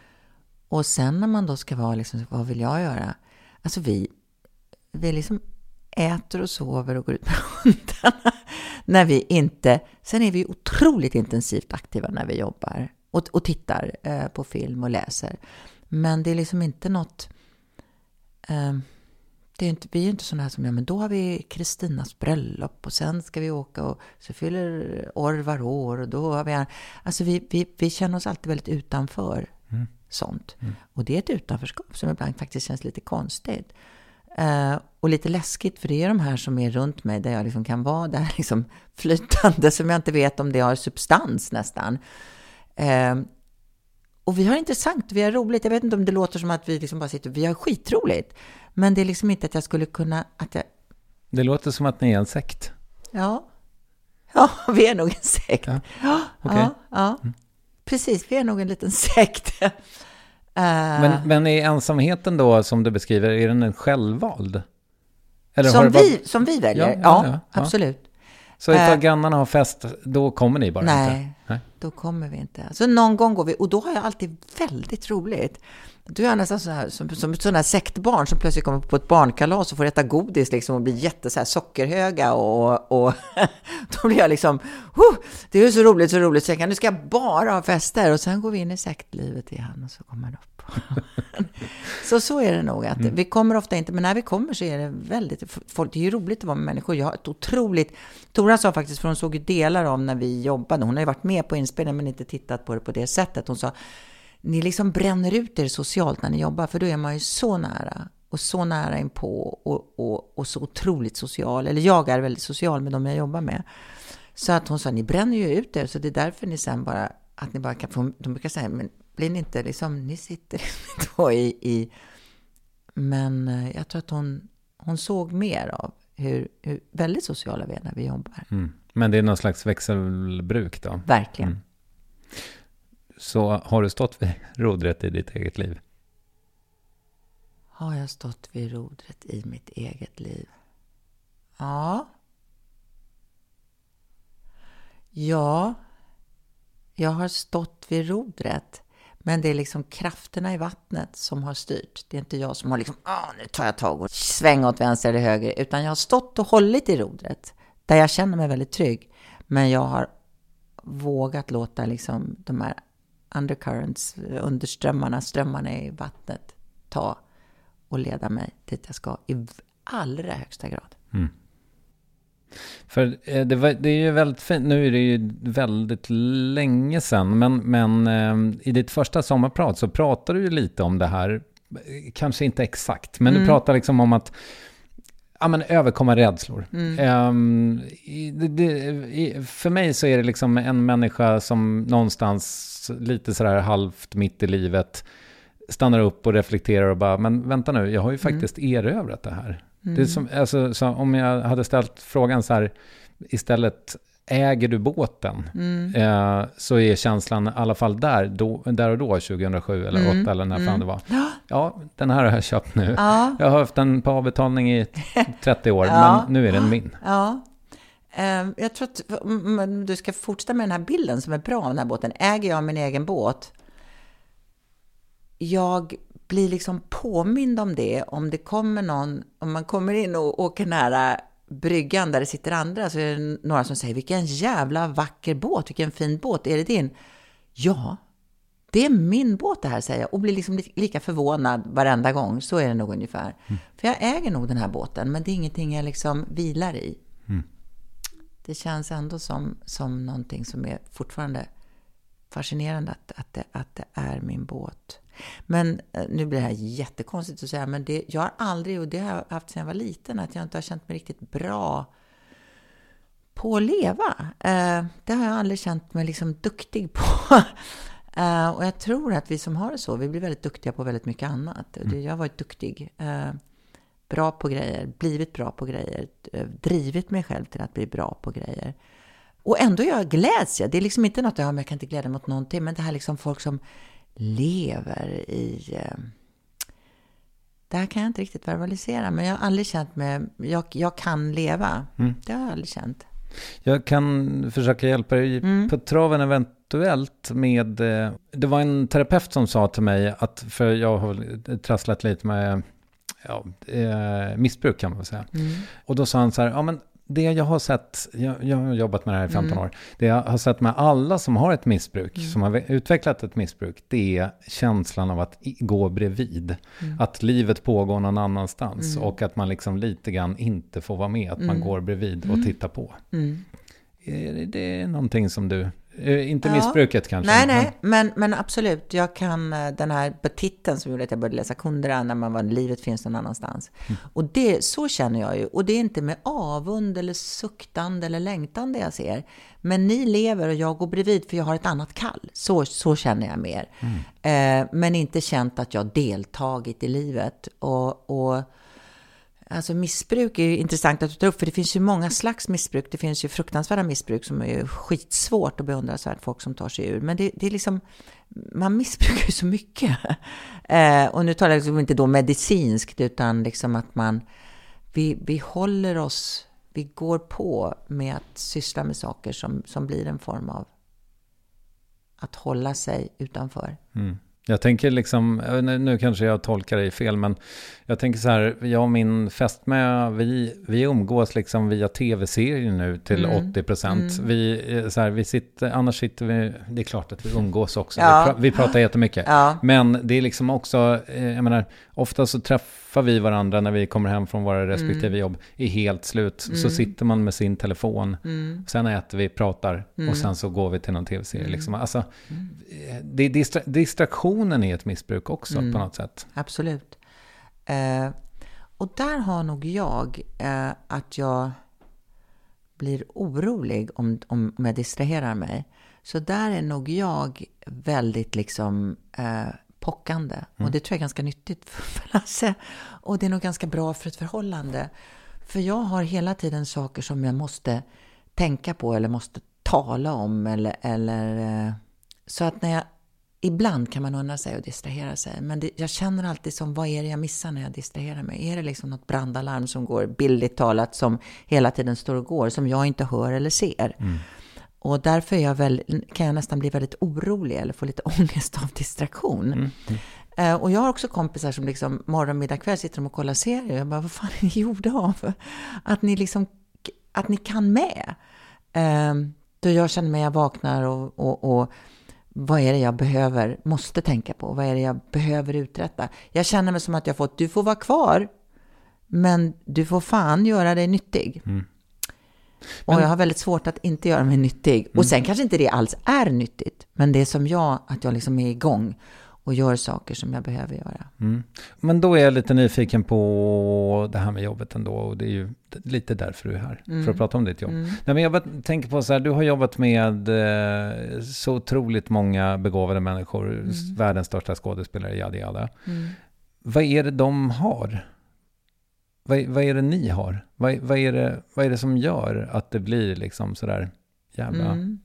Och sen när man då ska vara liksom, vad vill jag göra? Alltså vi, vi liksom äter och sover och går ut med hundarna när vi inte, sen är vi otroligt intensivt aktiva när vi jobbar och, och tittar eh, på film och läser. Men det är liksom inte något eh, det är inte, vi är inte sådana här som, ja men då har vi Kristinas bröllop och sen ska vi åka och så fyller Orvar år och då har vi, alltså vi, vi, vi känner oss alltid väldigt utanför mm. sånt. Mm. Och det är ett utanförskap som ibland faktiskt känns lite konstigt. Uh, och lite läskigt, för det är de här som är runt mig där jag liksom kan vara där liksom flytande, som jag inte vet om det har substans nästan. Uh, och vi har intressant, vi har roligt. Jag vet inte om det låter som att vi liksom bara sitter, vi har skitroligt. Men det är liksom inte att jag skulle kunna att jag... Det låter som att ni är en sekt. Ja, ja vi är nog en sekt. Ja, ja, okay. ja, ja. Mm. Precis, vi är nog en liten sekt. uh... men, men är ensamheten då, som du beskriver, är den en självvald? Eller som, har det bara... vi, som vi väljer? Ja, ja, ja, ja, absolut. Ja. Så ifall uh... grannarna har fest, då kommer ni bara nej, inte? Nej, då kommer vi inte. Så någon gång går vi, och då har jag alltid väldigt roligt. Du är nästan så här, som, som sådana här sektbarn som plötsligt kommer på ett barnkalas och får äta godis liksom och blir jätte så här sockerhöga och, och då blir jag liksom, oh, det är ju så roligt, så roligt. Så jag kan, nu ska jag bara ha fester, och sen går vi in i sektlivet igen och så kommer man upp. så så är det nog att mm. vi kommer ofta inte, men när vi kommer så är det väldigt, folk, det är ju roligt att vara med människor. Jag har ett otroligt, Tora sa faktiskt, för hon såg ju delar om när vi jobbade, hon har ju varit med på inspelningen men inte tittat på det på det sättet. Hon sa, ni liksom bränner ut er socialt när ni jobbar, för då är man ju så nära och så nära inpå och, och, och så otroligt social, eller jag är väldigt social med dem jag jobbar med. Så att hon sa, ni bränner ju ut er, så det är därför ni sen bara, att ni bara kan få, de brukar säga, men blir ni inte liksom, ni sitter då i, i men jag tror att hon, hon såg mer av hur, hur väldigt sociala vi är när vi jobbar. Mm. Men det är någon slags växelbruk då? Verkligen. Mm. Så har du stått vid rodret i ditt eget liv? Har jag stått vid rodret i mitt eget liv? Ja. Ja. Jag har stått vid rodret. Men det är liksom krafterna i vattnet som har styrt. Det är inte jag som har liksom, ah, nu tar jag tag och svänger åt vänster eller höger. Utan jag har stått och hållit i rodret. Där jag känner mig väldigt trygg. Men jag har vågat låta liksom de här undercurrents, underströmmarna, strömmarna i vattnet ta och leda mig dit jag ska i allra högsta grad. Mm. För det, var, det är ju väldigt fint, nu är det ju väldigt länge sedan, men, men eh, i ditt första sommarprat så pratar du ju lite om det här, kanske inte exakt, men mm. du pratar liksom om att ja, men överkomma rädslor. Mm. Um, det, det, för mig så är det liksom en människa som någonstans lite sådär halvt mitt i livet stannar upp och reflekterar och bara, men vänta nu, jag har ju faktiskt mm. erövrat det här. Mm. Det är som, alltså, så om jag hade ställt frågan så här istället, äger du båten Mm. eh, så är känslan i alla fall där, då, där och då, tjugohundrasju eller Mm. åtta eller när fan Mm. det var. Ja, den här har jag köpt nu. Ja. Jag har haft den på avbetalning i trettio år, Ja. men nu är den min. Ja. Eh, jag tror att men du ska fortsätta med den här bilden som är bra av den här båten. Äger jag min egen båt? Jag blir liksom påmind om det. Om det kommer någon, om man kommer in och åker nära bryggan där det sitter andra, så är det några som säger, vilken jävla vacker båt, vilken fin båt, är det din? Ja, det är min båt det här, säger jag, och blir liksom lika förvånad varenda gång. Så är det nog ungefär. Mm. För jag äger nog den här båten, men det är ingenting jag liksom vilar i. Mm. Det känns ändå som, som någonting som är fortfarande fascinerande, att, att, det, att det är min båt. Men nu blir det här jättekonstigt att säga, men det, jag har aldrig, och det har jag haft sedan jag var liten, att jag inte har känt mig riktigt bra på att leva. Eh, det har jag aldrig känt mig liksom duktig på. eh, och jag tror att vi som har det så, vi blir väldigt duktiga på väldigt mycket annat. Mm. Jag har varit duktig, eh, bra på grejer, blivit bra på grejer, eh, drivit mig själv till att bli bra på grejer. Och ändå jag gläds jag. Det är liksom inte något, ja, men jag kan inte glädja mot någonting, men det här liksom folk som lever i... Eh, det här kan jag inte riktigt verbalisera, men jag har aldrig känt mig... Jag, jag kan leva. Mm. Det har jag aldrig känt. Jag kan försöka hjälpa dig mm. på traven eventuellt med... Eh, det var en terapeut som sa till mig att, för jag har trasslat lite med ja, eh, missbruk kan man säga. Mm. Och då sa han så här, ja men det jag har sett, jag, jag har jobbat med det här i femton mm. år, det jag har sett med alla som har ett missbruk, mm. som har utvecklat ett missbruk, det är känslan av att gå bredvid. Mm. Att livet pågår någon annanstans mm. och att man liksom lite grann inte får vara med, att mm. man går bredvid och tittar på. Mm. Är det någonting som du... Inte ja. Missbruket kanske. Nej, nej, men, men absolut. Jag kan den här betiteln som gjorde att jag började läsa Kundera när man var livet finns någon annanstans. Mm. Och det, så känner jag ju. Och det är inte med avund eller suktande eller längtande jag ser. Men ni lever och jag går bredvid för jag har ett annat kall. Så, så känner jag mer. Mm. Eh, men inte känt att jag deltagit i livet. Och... och Alltså missbruk är ju intressant att ta upp, för det finns ju många slags missbruk. Det finns ju fruktansvärda missbruk som är skitsvårt och beundransvärt, folk som tar sig ur. Men det, det är liksom, man missbrukar ju så mycket. Eh, och nu talar jag liksom inte då medicinskt, utan liksom att man, vi, vi håller oss, vi går på med att syssla med saker som, som blir en form av att hålla sig utanför. Mm. Jag tänker liksom, nu kanske jag tolkar dig fel, men jag tänker så här, jag och min fästmö, vi, vi umgås liksom via tv-serier nu till mm. åttio procent. Mm. Vi, så här, vi sitter, annars sitter vi, det är klart att vi umgås också. Ja. Vi, pra, vi pratar jättemycket. Ja. Men det är liksom också, jag menar, ofta så träffar vi varandra när vi kommer hem från våra respektive mm. jobb, är helt slut. Mm. Så sitter man med sin telefon, mm. sen äter vi, pratar mm. och sen så går vi till någon tv-serie. Mm. Liksom. Alltså, mm. det är distra- distraktionen i ett missbruk också mm. på något sätt. Absolut. Eh, och där har nog jag eh, att jag blir orolig om, om, om jag distraherar mig. Så där är nog jag väldigt liksom eh, pockande. Mm. Och det tror jag är ganska nyttigt för Lasse. Och det är nog ganska bra för ett förhållande. För jag har hela tiden saker som jag måste tänka på eller måste tala om. Eller, eller, eh, så att när jag ibland kan man undra sig och distrahera sig. Men det, jag känner alltid som, vad är det jag missar när jag distraherar mig? Är det liksom något brandalarm som går, bildligt talat, som hela tiden står och går, som jag inte hör eller ser? Mm. Och därför är jag väl, kan jag nästan bli väldigt orolig eller få lite ångest av distraktion. Mm. Mm. Uh, och jag har också kompisar som liksom morgon, middag, kväll sitter och kollar serier. Jag bara, vad fan är ni gjorda av? Att ni liksom, att ni kan med. Uh, då jag känner mig, jag vaknar och... och, och vad är det jag behöver, måste tänka på? Vad är det jag behöver uträtta? Jag känner mig som att jag fått, du får vara kvar, men du får fan göra dig nyttig. Mm. Och men, jag har väldigt svårt att inte göra mig nyttig. Mm. Och sen kanske inte det alls är nyttigt, men det är som jag, att jag liksom är igång och gör saker som jag behöver göra. Mm. Men då är jag lite nyfiken på det här med jobbet ändå, och det är ju lite därför du är här, mm. för att prata om ditt jobb. Mm. Nej, men jag bara tänker på så här, du har jobbat med eh, så otroligt många begåvade människor, mm. världens största skådespelare, yada yada. Mm. Vad är det de har? Vad, vad är det ni har? Vad, vad, är det, vad är det som gör att det blir liksom sådär jävla mm.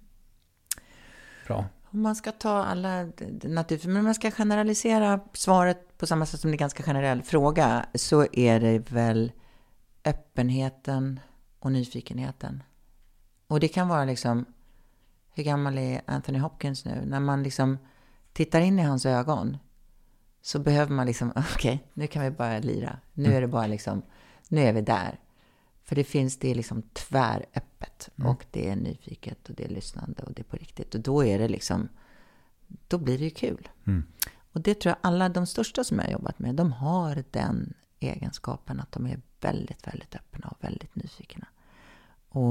bra. Om man ska ta alla natur, men man ska generalisera svaret på samma sätt som det är en ganska generell fråga, så är det väl öppenheten och nyfikenheten. Och det kan vara liksom, hur gammal är Anthony Hopkins nu? När man liksom tittar in i hans ögon så behöver man liksom, okej, okay, nu kan vi bara lira. Nu är det bara liksom, nu är vi där. För det finns, det är liksom tväröppet. Mm. Och det är nyfiket och det är lyssnande och det är på riktigt. Och då är det liksom, då blir det ju kul. Mm. Och det tror jag alla de största som jag har jobbat med, de har den egenskapen att de är väldigt, väldigt öppna och väldigt nyfikna. Och,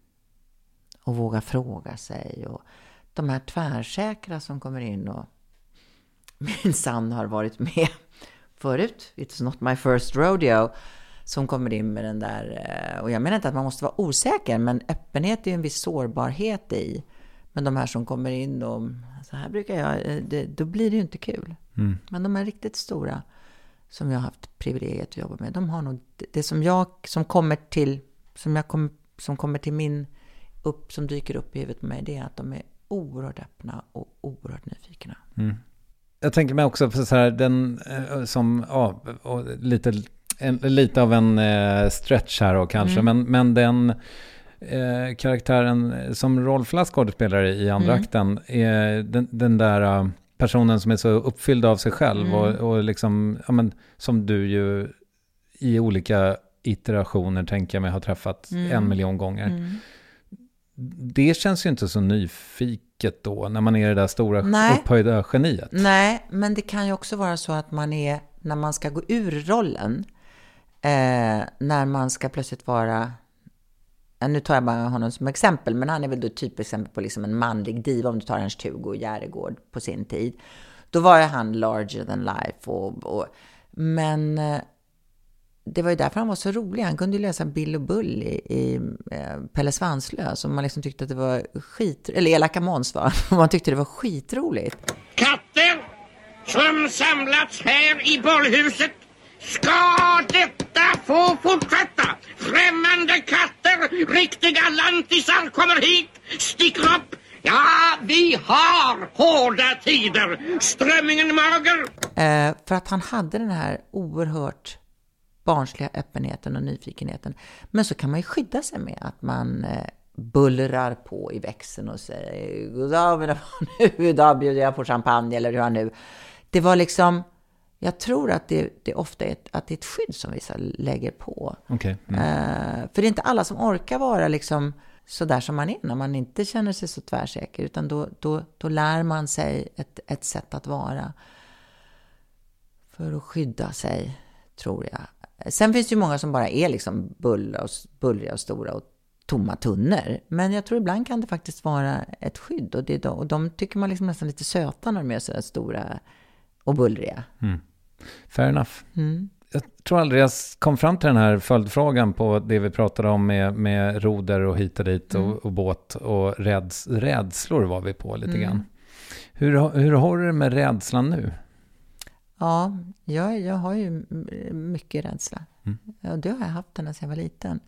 och våga fråga sig. Och de här tvärsäkra som kommer in och min son har varit med förut. It's not my first rodeo. Som kommer in med den där, och jag menar inte att man måste vara osäker, men öppenhet är en viss sårbarhet i. Men de här som kommer in och så här brukar jag, det, då blir det ju inte kul. Mm. Men de är riktigt stora som jag har haft privilegiet att jobba med, de har nog det som jag som kommer till som jag kom, som kommer till min upp som dyker upp i huvudet på mig, det är att de är oerhört öppna och oerhört nyfikna. Mm. Jag tänker mig också på så här den som ja, och lite En, lite av en eh, stretch här och kanske, mm. men, men den eh, karaktären som Rolf Lass skådespelare i andra mm. akten är den, den där uh, personen som är så uppfylld av sig själv mm. och, och liksom, ja, men, som du ju i olika iterationer tänker jag mig har träffat mm. en miljon gånger. Mm. Det känns ju inte så nyfiket då när man är det där stora Nej. upphöjda geniet. Nej, men det kan ju också vara så att man är, när man ska gå ur rollen, Eh, när man ska plötsligt vara, ja, nu tar jag bara honom som exempel, men han är väl då typ exempel på liksom en manlig diva, om du tar Ernst-Hugo Järegård på sin tid. Då var ju han larger than life och, och, men eh, det var ju därför han var så rolig. Han kunde ju läsa Bill och Bull i, i eh, Pelle Svanslös, och man liksom tyckte att det var skit, eller Elaka Måns var, och man tyckte det var skitroligt. Katter som samlats här i bollhuset, ska detta få fortsätta? Främmande katter, riktiga lantisar kommer hit, sticker upp. Ja, vi har hårda tider. Strömmingen mager. Eh, för att han hade den här oerhört barnsliga öppenheten och nyfikenheten. Men så kan man ju skydda sig med att man eh, bullrar på i växeln och säger goddag mina barn, idag bjuder jag på champagne eller hur han nu. Det var liksom, jag tror att det, det ofta är ett, att det är ett skydd som vissa lägger på. Okay. Mm. Uh, för det är inte alla som orkar vara liksom så där som man är när man inte känner sig så tvärsäker. Utan då, då, då lär man sig ett, ett sätt att vara för att skydda sig, tror jag. Sen finns det ju många som bara är liksom bullriga och, bullriga och stora och tomma tunnor. Men jag tror ibland kan det faktiskt vara ett skydd. Och, det, och de tycker man liksom nästan lite söta när de är så där stora och bullriga. Mm. Fair enough. Mm. Jag tror aldrig jag kom fram till den här följdfrågan på det vi pratade om med, med roder och hit och dit och, mm. och båt och räds, rädslor var vi på lite mm. grann. Hur, hur har du det med rädslan nu? Ja, jag, jag har ju mycket rädsla. Mm. Och det har jag haft den sedan jag var liten.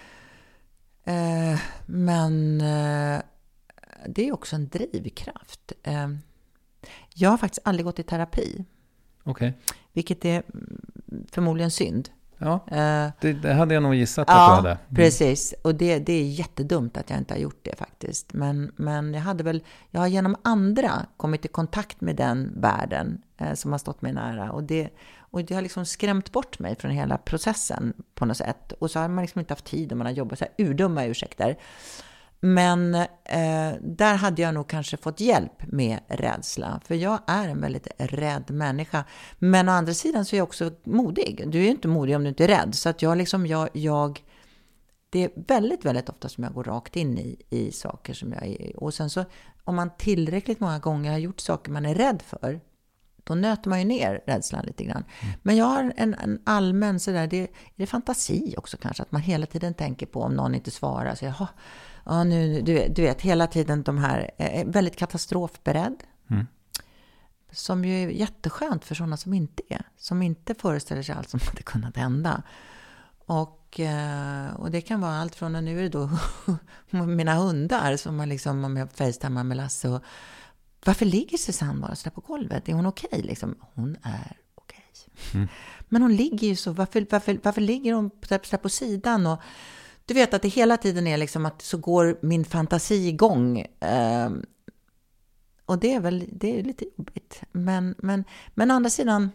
Eh, men eh, det är också en drivkraft. Eh, jag har faktiskt aldrig gått i terapi. Okej. Okay. Vilket är förmodligen synd. Ja, eh, det, det hade jag nog gissat ja, att du hade. Mm. Precis. Och det, det är jättedumt att jag inte har gjort det faktiskt. Men, men jag hade väl, jag har genom andra kommit i kontakt med den världen eh, som har stått mig nära. Och det, och det har liksom skrämt bort mig från hela processen på något sätt. Och så har man liksom inte haft tid och man har jobbat så här urdumma ursäkter. Men eh, där hade jag nog kanske fått hjälp med rädsla. För jag är en väldigt rädd människa. Men å andra sidan så är jag också modig. Du är ju inte modig om du inte är rädd. Så att jag liksom, jag, jag det är väldigt, väldigt ofta som jag går rakt in i, i saker som jag är. Och sen så, om man tillräckligt många gånger har gjort saker man är rädd för, då nöter man ju ner rädslan lite grann. Mm. Men jag har en, en allmän sådär, det, det är fantasi också kanske. Att man hela tiden tänker på om någon inte svarar. Så jaha, ja, nu, du, du vet, hela tiden de här, är väldigt katastrofberedd. Mm. Som ju är jätteskönt för sådana som inte är. Som inte föreställer sig allt som hade kunnat hända. Och Och, och det kan vara allt från, och nu är det då mina hundar som man liksom, om jag facetimar med Lasse, och varför ligger Susanne bara så där på golvet? Är hon okej? Okay? Liksom, hon är okej. Okay. Mm. Men hon ligger ju så, varför, varför, varför ligger hon där på sidan? Och du vet att det hela tiden är liksom att så går min fantasi igång. Eh, och det är väl, det är lite jobbigt. Men, men, men å andra sidan,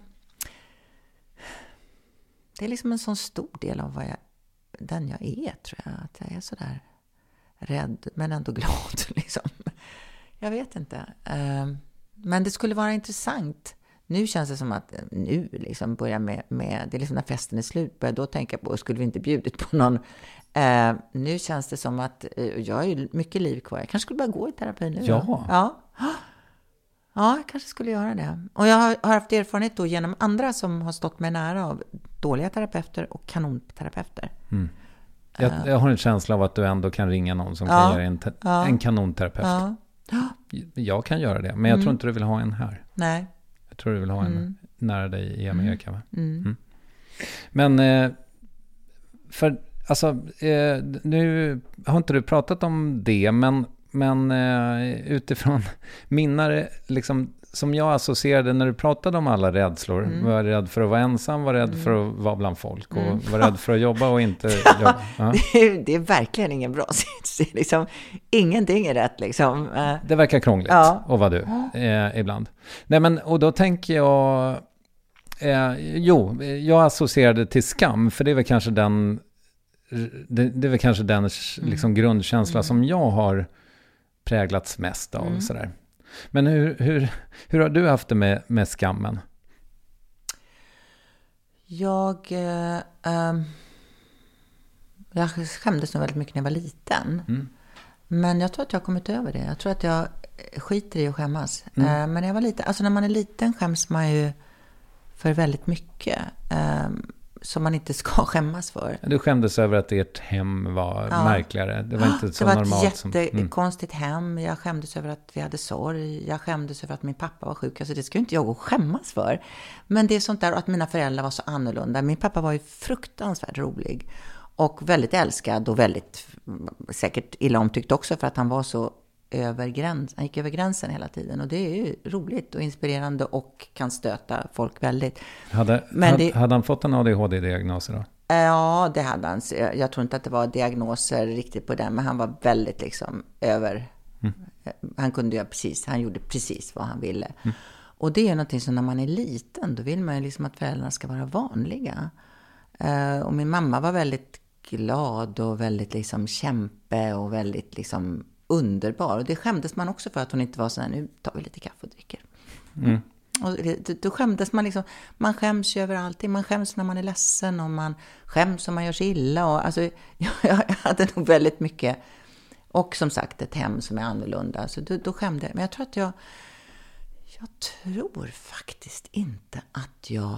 det är liksom en sån stor del av vad jag, den jag är, tror jag. Att jag är så där rädd, men ändå glad. Liksom. Jag vet inte. Uh, men det skulle vara intressant. Nu känns det som att nu liksom börjar med, med det är liksom när festen är slut, börjar då tänka på, skulle vi inte bjudit på någon. Uh, nu känns det som att uh, jag har ju mycket liv kvar. Jag kanske skulle börja gå i terapi nu. Ja. Ja. Ja, jag kanske skulle göra det. Och jag har, har haft erfarenhet då genom andra som har stått mig nära av dåliga terapeuter och kanonterapeuter. Mm. Jag, jag har en känsla av att du ändå kan ringa någon som ja, kan göra en, te- ja, en kanonterapeut. Ja. Jag kan göra det, men jag mm. tror inte du vill ha en här. Nej. Jag tror du vill ha en mm. nära dig i Amerika. Va? Mm. Mm. Men eh, för alltså eh, nu har inte du pratat om det, men Men eh, utifrån minnare liksom, som jag associerade när du pratade om alla rädslor. Mm. Var rädd för att vara ensam, var rädd mm. för att vara bland folk. Och mm. var rädd för att jobba och inte jobba. Ja. Det, är, det är verkligen ingen bra sits. Liksom, ingenting är rätt. Liksom. Det verkar krångligt ja. att vara du eh, ibland. Nej, men, och då tänker jag... Eh, jo, jag associerade till skam. För det är väl kanske den... Det, det är väl kanske den liksom, grundkänsla mm. som jag har präglats mest av. Mm. Sådär. Men hur, hur, hur har du haft det med, med skammen? Jag, eh, eh, jag skämdes nog väldigt mycket när jag var liten. Mm. Men jag tror att jag har kommit över det. Jag tror att jag skiter i att skämmas. Mm. Eh, men när jag var liten, alltså när man är liten skäms man ju för väldigt mycket. Eh, som man inte ska skämmas för. Du skämdes över att ert hem var ja. märkligare. Det var inte så normalt. Det var ett som, jättekonstigt mm. hem. Jag skämdes över att vi hade sorg. Jag skämdes över att min pappa var sjuk. Alltså det ska ju inte jag gå skämmas för. Men det är sånt där att mina föräldrar var så annorlunda. Min pappa var ju fruktansvärt rolig. Och väldigt älskad och väldigt säkert illa omtyckt också för att han var så över gränsen. Han gick över gränsen hela tiden. Och det är ju roligt och inspirerande och kan stöta folk väldigt. Hade, Men det, hade han fått en A D H D-diagnos då? Ja, det hade han. Jag tror inte att det var diagnoser riktigt på den. Men han var väldigt liksom över... Mm. Han kunde göra precis, han gjorde precis vad han ville. Mm. Och det är någonting som när man är liten, då vill man ju liksom att föräldrarna ska vara vanliga. Uh, och min mamma var väldigt glad och väldigt liksom kämpe och väldigt liksom underbar. Och det skämdes man också för att hon inte var så här, nu tar vi lite kaffe och dricker. Mm. Och det, då skämdes man liksom, man skäms ju över allting. Man skäms när man är ledsen och man skäms om man gör sig illa. Och, alltså, jag, jag hade nog väldigt mycket, och som sagt ett hem som är annorlunda. Så då, då skämde jag. Men jag tror att jag, jag tror faktiskt inte att jag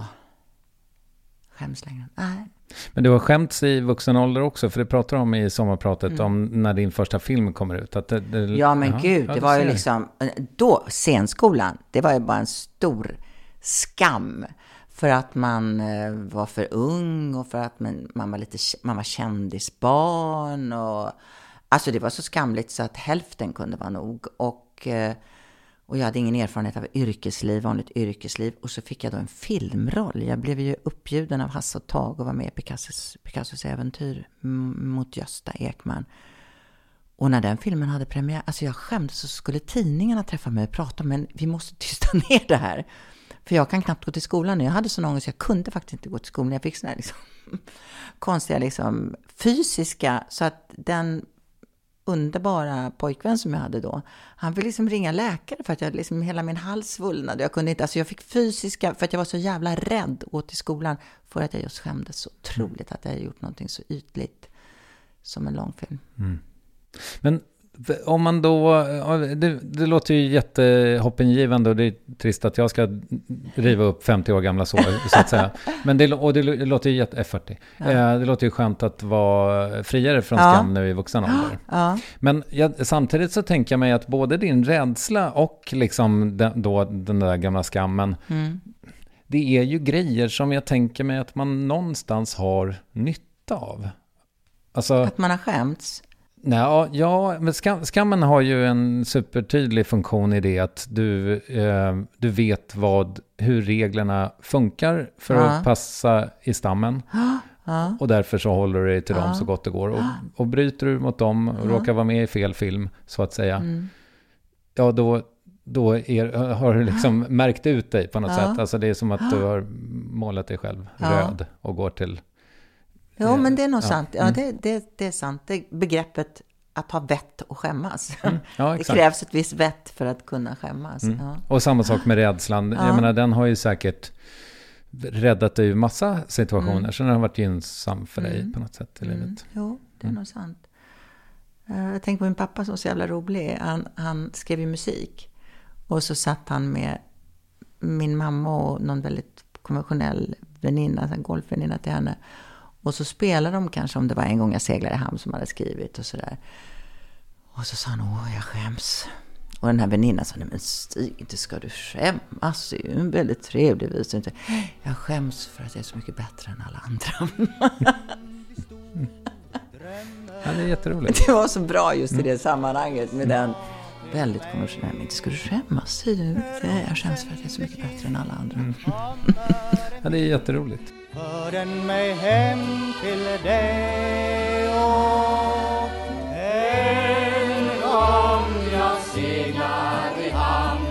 skäms längre. Nej. Men du har skämts i vuxen ålder också, för det pratar om i sommarpratet mm. om när din första film kommer ut. Att det, det, ja, men aha, gud, det var ju liksom, då, scenskolan, det var ju bara en stor skam. För att man eh, var för ung och för att man, man var lite, man var kändisbarn. Och, alltså det var så skamligt så att hälften kunde vara nog. Och... Eh, Och jag hade ingen erfarenhet av yrkesliv, vanligt yrkesliv. Och så fick jag då en filmroll. Jag blev ju uppbjuden av Hasse och Tag och var med i Picassos, Picassos äventyr mot Gösta Ekman. Och när den filmen hade premiär, alltså jag skämdes, så skulle tidningarna träffa mig och prata. Men vi måste tysta ner det här. För jag kan knappt gå till skolan nu. Jag hade så ångest, jag kunde faktiskt inte gå till skolan. Jag fick sådana här liksom, konstiga liksom, fysiska, så att den... underbara pojkvän som jag hade då, han ville liksom ringa läkare för att jag liksom, hela min hals svullnade. Jag kunde inte, alltså jag fick fysiska, för att jag var så jävla rädd att gå till skolan, för att jag just skämdes så otroligt att jag hade gjort någonting så ytligt som en långfilm. Mm. Men om man då, det, det låter ju jättehoppingivande och det är trist att jag ska riva upp femtio år gamla sår så att säga. Men det, och det, det låter ju jätte, fyrtio. Ja. Det låter ju skönt att vara friare från skam ja. nu i vuxen ålder. Ja. Men jag, samtidigt så tänker jag mig att både din rädsla och liksom den, då, den där gamla skammen, mm. det är ju grejer som jag tänker mig att man någonstans har nytta nytta av? Alltså, att man har skämts? Nej, ja, men skam, skammen har ju en supertydlig funktion i det att du, eh, du vet vad, hur reglerna funkar för ja. att passa i stammen. Ja. Och därför så håller du dig till ja. dem så gott det går. Och, och bryter du mot dem och ja. råkar vara med i fel film, så att säga. Mm. Ja, då, då är, har du liksom märkt ut dig på något ja. sätt. Alltså det är som att du har målat dig själv ja. röd och går till... Ja, men det är nog ja. sant. Ja, mm. det, det, det är sant. Det är begreppet att ha vett och skämmas. Mm. Ja, det krävs ett visst vett för att kunna skämmas. Mm. Ja. Och samma sak med rädslan. Ja. Jag menar, den har ju säkert räddat dig i massa situationer. Mm. Så den har varit gynnsam för dig mm. på något sätt i mm. livet. Jo, det är mm. nog sant. Jag tänker på min pappa som är så jävla rolig. Han, han skrev ju musik. Och så satt han med min mamma och någon väldigt konventionell väninna, en golfväninna till henne. Och så spelade de kanske, om det var en gång jag seglade i hamn som hade skrivit och sådär. Och så sa han, åh jag skäms. Och den här väninnan sa, nej men Stig, inte ska du skämmas. Det är ju en väldigt trevlig vis. Jag skäms för att jag är så mycket bättre än alla andra. mm. Ja, det är jätteroligt. Det var så bra just i det sammanhanget med mm. den väldigt konventionella. Inte ska du skämmas. Jag skäms för att jag är så mycket bättre än alla andra. Mm. Ja, det är jätteroligt. För den mig hem till dig och en gång jag seglar i hamn,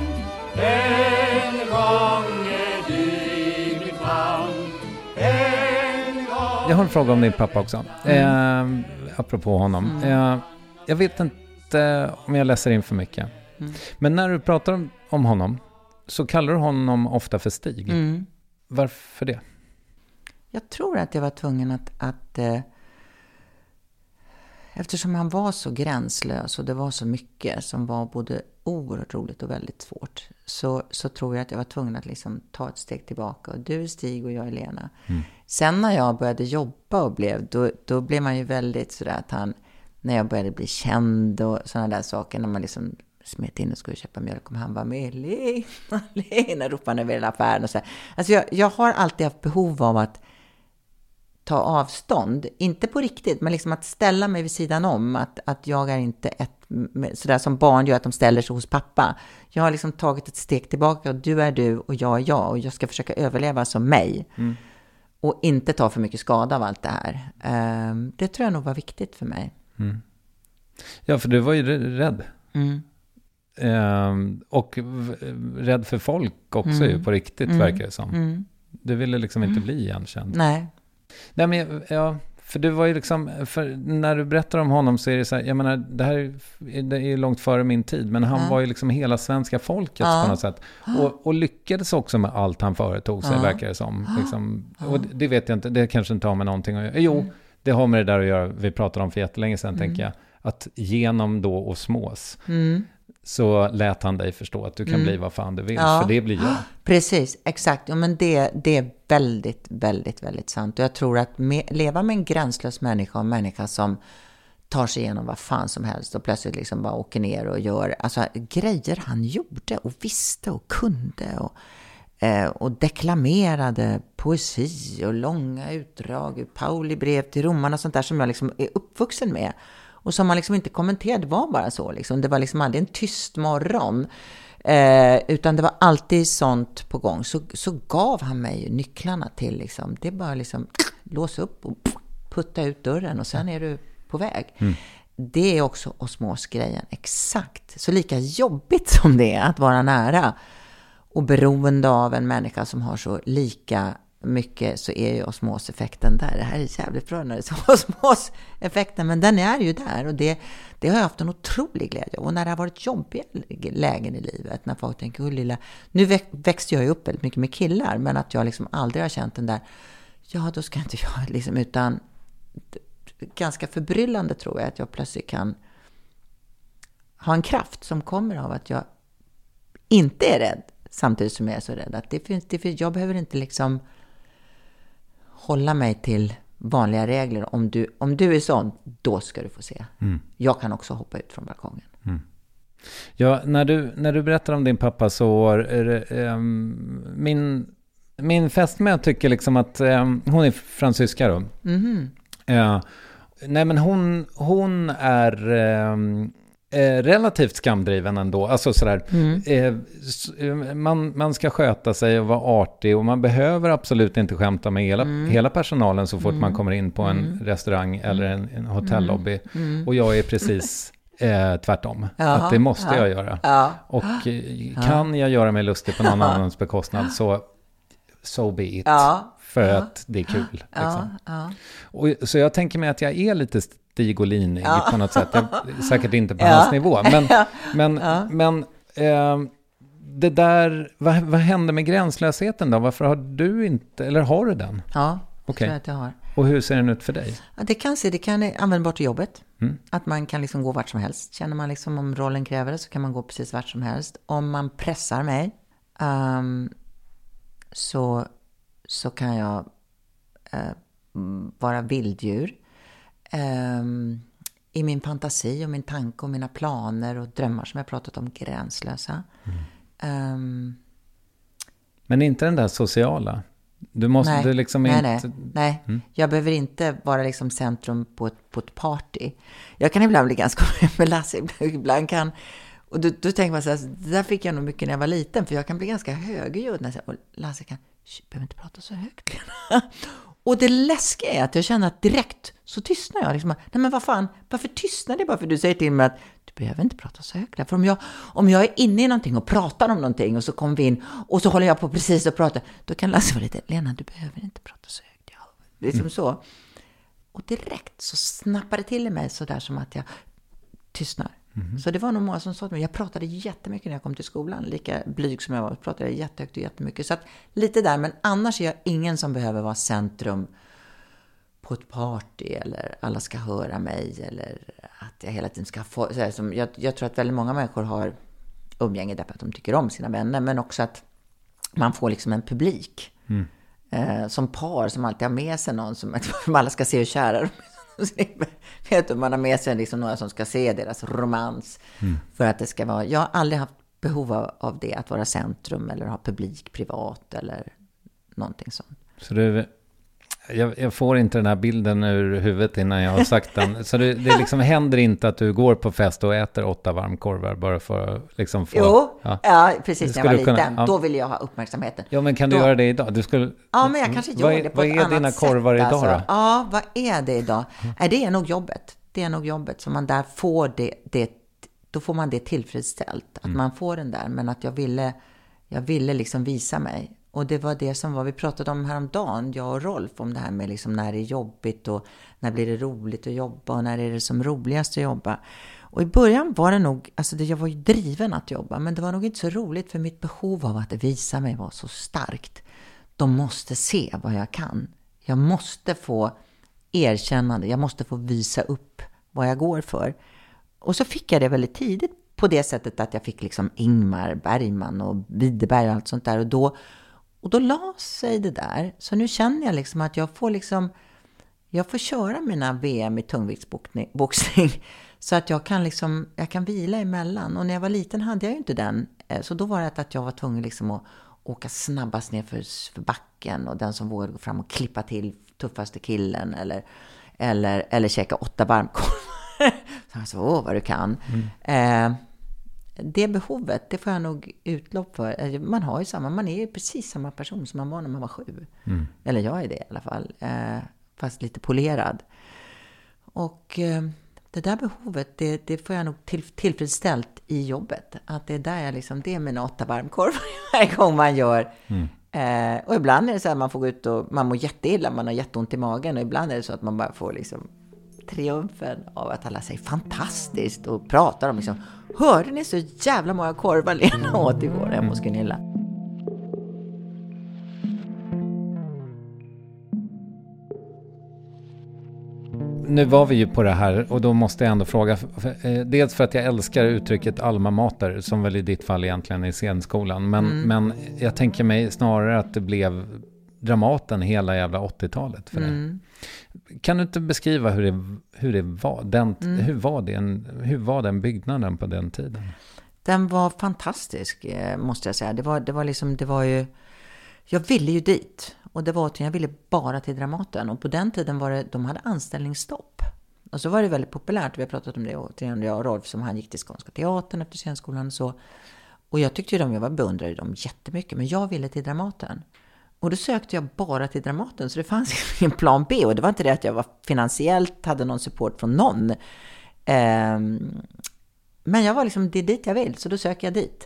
en gång är du i min famn, en gång... Jag har en fråga om din pappa också, mm. eh, apropå honom. Mm. Eh, jag vet inte om jag läser in för mycket, mm. men när du pratar om, om honom så kallar du honom ofta för Stig. Mm. Varför det? Jag tror att jag var tvungen att, att eh, eftersom han var så gränslös och det var så mycket som var både oerhört roligt och väldigt svårt, så, så tror jag att jag var tvungen att liksom ta ett steg tillbaka. Och du är Stig och jag är Lena. Mm. Sen när jag började jobba och blev, då, då blev man ju väldigt sådär att han, när jag började bli känd och sådana där saker, när man liksom smet in och skulle köpa mjölk, om han var med, Lena, Lena, ropade han över hela affären och så. Alltså jag, jag har alltid haft behov av att ta avstånd, inte på riktigt, men liksom att ställa mig vid sidan om, att, att jag är inte ett, sådär som barn gör att de ställer sig hos pappa. Jag har liksom tagit ett steg tillbaka och du är du och jag är jag och jag ska försöka överleva som mig mm. och inte ta för mycket skada av allt det här. Um, det tror jag nog var viktigt för mig. Mm. Ja, för du var ju rädd. Mm. Um, och v- rädd för folk också mm. ju på riktigt mm. verkar det som. Mm. Du ville liksom inte bli igenkänd. Nej. Nej, men ja, för du var ju liksom, för när du berättar om honom så är det så här, jag menar, det här är, det är långt före min tid, men han ja. var ju liksom hela svenska folket ja. på något sätt. Och, och lyckades också med allt han företog sig, ja. verkar det som. Liksom, och det, det vet jag inte, det kanske inte har med någonting att göra. Jo, mm. det har med det där att göra, vi pratade om för jättelänge sedan, mm. tänker jag. Att genom då osmos mm. så lät han dig förstå att du kan mm. bli vad fan du vill, ja. för det blir jag. Precis, exakt. Ja, men det, det är väldigt, väldigt, väldigt sant. Och jag tror att med, leva med en gränslös människa, en människa som tar sig igenom vad fan som helst och plötsligt liksom bara åker ner och gör alltså, grejer han gjorde och visste och kunde och, eh, och deklamerade poesi och långa utdrag ur Pauli brev till romarna och sånt där som jag liksom är uppvuxen med. Och som man liksom inte kommenterade, var bara så. Liksom. Det var liksom aldrig en tyst morgon. Eh, utan det var alltid sånt på gång. Så, så gav han mig nycklarna till liksom. Det är bara liksom låsa upp och putta ut dörren. Och sen är du på väg. Mm. Det är också osmosgrejen. Exakt. Så lika jobbigt som det är att vara nära. Och beroende av en människa som har så lika mycket, så är ju osmoseffekten där. Det här är jävligt bra när det är osmoseffekten, men den är ju där och det, det har jag haft en otrolig glädje. Och när det har varit jobbiga lägen i livet, när folk tänker, oh, lilla, nu växte jag ju upp väldigt mycket med killar, men att jag liksom aldrig har känt den där, ja då ska inte jag liksom, utan ganska förbryllande tror jag att jag plötsligt kan ha en kraft som kommer av att jag inte är rädd samtidigt som jag är så rädd. Att det finns, det finns, jag behöver inte liksom hålla mig till vanliga regler. Om du, om du är sån, då ska du få se. Mm. Jag kan också hoppa ut från balkongen. Mm. Ja, när du, när du berättar om din pappa så är det, um, min, min fästmö tycker liksom att um, hon är fransyska då. Mm. Eh, nej men hon, hon är eh, eh, relativt skamdriven ändå. Alltså sådär, Mm. eh, man, man ska sköta sig och vara artig och man behöver absolut inte skämta med hela, Mm. hela personalen så fort Mm. man kommer in på en Mm. restaurang eller en, en hotellobby. Mm. Och jag är precis eh, tvärtom. Jaha, att det måste ja. jag göra. Ja. Och eh, kan jag göra mig lustig på någon Ja. annans bekostnad så so be it. Ja. För Ja. att det är kul. Liksom. Ja, ja. Och, så jag tänker mig att jag är lite Stig-Olinig Ja. på något sätt. Jag, säkert inte på Ja. hans nivå. Men, Ja. men, Ja. men eh, det där, vad, vad hände med gränslösheten då? Varför har du inte, eller har du den? Ja, det Okej. tror jag att jag har. Och hur ser den ut för dig? Ja, det kan se, det kan är användbart i jobbet. Mm. Att man kan liksom gå vart som helst. Känner man liksom om rollen kräver det så kan man gå precis vart som helst. Om man pressar mig um, så, så kan jag uh, vara vilddjur. Um, I min fantasi och min tanke och mina planer och drömmar som jag pratat om, gränslösa. Mm. Um, Men inte den där sociala. Du måste nej, du liksom nej, inte... nej, nej. Mm. Jag behöver inte vara liksom centrum på ett, på ett party. Jag kan ibland bli ganska med Lasse, ibland kan... Och då, då tänker man så här, det där fick jag nog mycket när jag var liten, för jag kan bli ganska högljudd när jag säger, och Lasse kan, behöver inte prata så högt. Och det läskiga är att jag känner att direkt så tystnar jag. Liksom, nej men vad fan, varför tystnar det bara för du säger till mig att du behöver inte prata så högt. För om jag, om jag är inne i någonting och pratar om någonting och så kommer vi in och så håller jag på precis och pratar, då kan Lasse vara lite, Lena du behöver inte prata så högt. Ja. Det är som mm. så. Och direkt så snappar det till i mig så där som att jag tystnar. Mm. Så det var nog många som sa till mig, jag pratade jättemycket när jag kom till skolan, lika blyg som jag var, pratade jag jättehögt och jättemycket. Så att lite där, men annars är jag ingen som behöver vara centrum på ett party eller alla ska höra mig eller att jag hela tiden ska få, så här, som, jag, jag tror att väldigt många människor har umgänge därför att de tycker om sina vänner, men också att man får liksom en publik mm. eh, som par som alltid har med sig någon som, som alla ska se hur kära de vet du, man har med sig liksom några som ska se deras romans mm. för att det ska vara, jag har aldrig haft behov av, av det, att vara centrum eller ha publik privat eller någonting sånt. Så du, jag, jag får inte den här bilden ur huvudet innan jag har sagt den. Så det, det liksom händer inte att du går på fest och äter åtta varmkorvar bara för att liksom få... Jo, ja, ja precis när jag var liten. Kunna, ja. Då ville jag ha uppmärksamheten. Ja, men kan du då, göra det idag? Du skulle, ja, men jag kanske gör vad, det på vad ett är annat dina korvar sätt, idag alltså. då? Ja, vad är det idag? Mm. Nej, det är nog jobbet. Det är nog jobbet som man där får det, det då får man det tillfredsställt. Att mm. man får den där, men att jag ville, jag ville liksom visa mig. Och det var det som var, vi pratade om häromdagen, jag och Rolf, om det här med liksom när det är jobbigt och när blir det roligt att jobba och när är det som roligast att jobba. Och i början var det nog, alltså det, jag var ju driven att jobba, men det var nog inte så roligt för mitt behov av att visa mig var så starkt. De måste se vad jag kan. Jag måste få erkännande, jag måste få visa upp vad jag går för. Och så fick jag det väldigt tidigt på det sättet att jag fick liksom Ingmar Bergman och Widerberg och allt sånt där. Och då, och då la sig det där. Så nu känner jag liksom att jag får liksom, jag får köra mina V M i tungviktsboxning så att jag kan liksom, jag kan vila emellan. Och när jag var liten hade jag ju inte den. Så då var det att jag var tvungen liksom att åka snabbast ner för, för backen och den som vågade gå fram och klippa till tuffaste killen eller, eller, eller käka åtta varmkorvar. Så jag sa, åh vad du kan. Mm. Eh, det behovet, det får jag nog utlopp för. Man har ju samma, man är ju precis samma person som man var när man var sju. Mm. Eller jag är det i alla fall. Eh, fast lite polerad. Och eh, det där behovet, det, det får jag nog till, tillfredsställt i jobbet. Att det är där jag liksom, det är mina åtta varmkorvar varje gång man gör. Mm. Eh, och ibland är det så att man får gå ut och man mår jätteilla, man har jätteont i magen. Och ibland är det så att man bara får liksom triumfen av att alla säger fantastiskt och pratar om liksom, hörde ni så jävla många korvar Lena åt igår hemma hos Gunilla? Nu var vi ju på det här och då måste jag ändå fråga, för, eh, dels för att jag älskar uttrycket alma mater som väl i ditt fall egentligen är scenskolan, men, mm. men jag tänker mig snarare att det blev Dramaten hela jävla åttiotalet för mm. det. Kan du inte beskriva hur det, hur det var? Den, mm. hur, var det en, hur var den byggnaden på den tiden? Den var fantastisk, måste jag säga. Det var, det var liksom, det var ju jag ville ju dit. Och det var att jag ville bara till Dramaten. Och på den tiden var det, de hade anställningsstopp. Och så var det väldigt populärt. Vi har pratat om det. Och jag och Rolf som han gick till Skånska teatern efter scenskolan och så. Och jag tyckte ju de, jag var beundrade dem jättemycket. Men jag ville till Dramaten. Och då sökte jag bara till Dramaten. Så det fanns ingen plan B. Och det var inte det att jag var finansiellt, hade någon support från någon. Um, men jag var liksom, det är dit jag vill. Så då söker jag dit.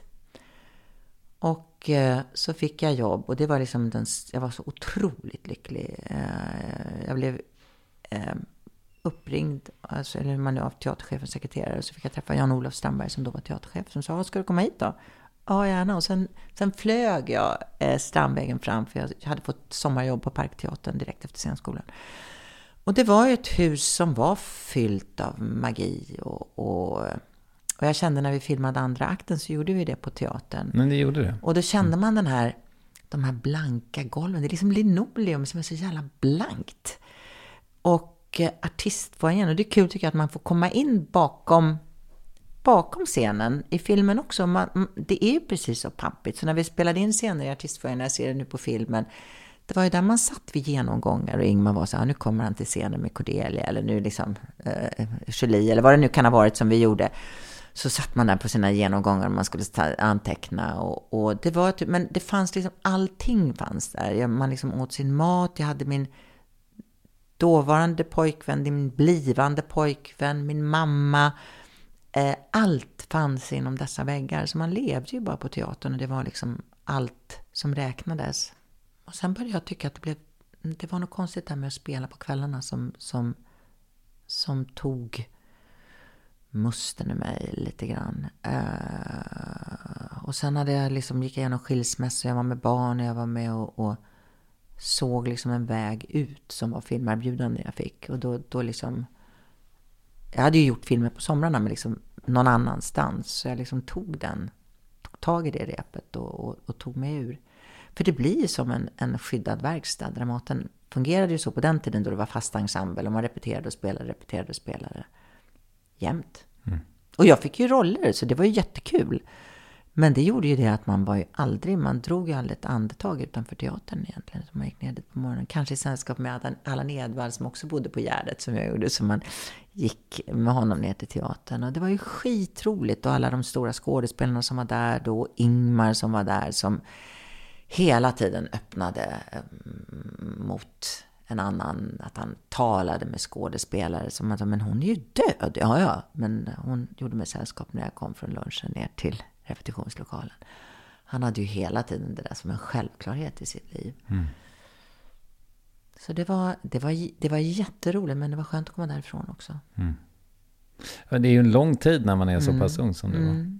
Och uh, så fick jag jobb. Och det var liksom, den, jag var så otroligt lycklig. Uh, jag blev uh, uppringd, alltså, eller man är av teaterchefens sekreterare. Så fick jag träffa Jan-Olof Strandberg som då var teaterchef. Som sa, ska du komma hit då? Ja, gärna. Och sen, sen flög jag eh, Strandvägen fram. För jag hade fått sommarjobb på Parkteatern direkt efter scenskolan. Och det var ju ett hus som var fyllt av magi. Och, och, och jag kände när vi filmade andra akten så gjorde vi det på teatern. Men det gjorde det. Och då kände man den här, de här blanka golven. Det är liksom linoleum som är så jävla blankt. Och eh, artistfoajén. Och det är kul tycker jag att man får komma in bakom... bakom scenen i filmen också. Man, det är ju precis så pampigt. Så när vi spelade in scener i artistfoajén, när jag ser det nu på filmen, det var ju där man satt vid genomgångar och Ingmar var så här, nu kommer han till scenen med Cordelia eller nu liksom eh, Julie eller vad det nu kan ha varit som vi gjorde. Så satt man där på sina genomgångar och man skulle ta, anteckna och, och det var typ, men det fanns liksom, allting fanns där. Jag, man liksom åt sin mat, jag hade min dåvarande pojkvän, min blivande pojkvän, min mamma. Allt fanns inom dessa väggar. Så man levde ju bara på teatern. Och det var liksom allt som räknades. Och sen började jag tycka att det blev... Det var något konstigt där med att spela på kvällarna. Som, som, som tog musten i mig lite grann. Uh, och sen hade jag liksom... Gick jag igenom skilsmässa. Jag var med barn. Jag var med och... och såg liksom en väg ut. Som var filmerbjudande jag fick. Och då, då liksom... Jag hade ju gjort filmer på somrarna men liksom någon annanstans. Så jag liksom tog den, tog tag i det repet och, och, och tog mig ur. För det blir ju som en, en skyddad verkstad. Dramaten fungerade ju så på den tiden då det var fast ensemble. Och man repeterade och spelade, repeterade och spelade. Jämt. Mm. Och jag fick ju roller så det var ju jättekul. Men det gjorde ju det att man var ju aldrig, man drog ju aldrig ett andetag utanför teatern egentligen. Så man gick ner dit på morgonen. Kanske i sällskap med Allan Edwall som också bodde på Gärdet som jag gjorde. Så man gick med honom ner till teatern. Och det var ju skitroligt. Och alla de stora skådespelarna som var där då. Ingmar som var där som hela tiden öppnade mot en annan. Att han talade med skådespelare som att, men hon är ju död. Ja, ja. Men hon gjorde mig sällskap när jag kom från lunchen ner till repetitionslokalen. Han hade ju hela tiden det där som en självklarhet i sitt liv. Mm. Så det var, det, var, det var jätteroligt, men det var skönt att komma därifrån också. Mm. Det är ju en lång tid när man är så mm. pass ung som du var. Mm.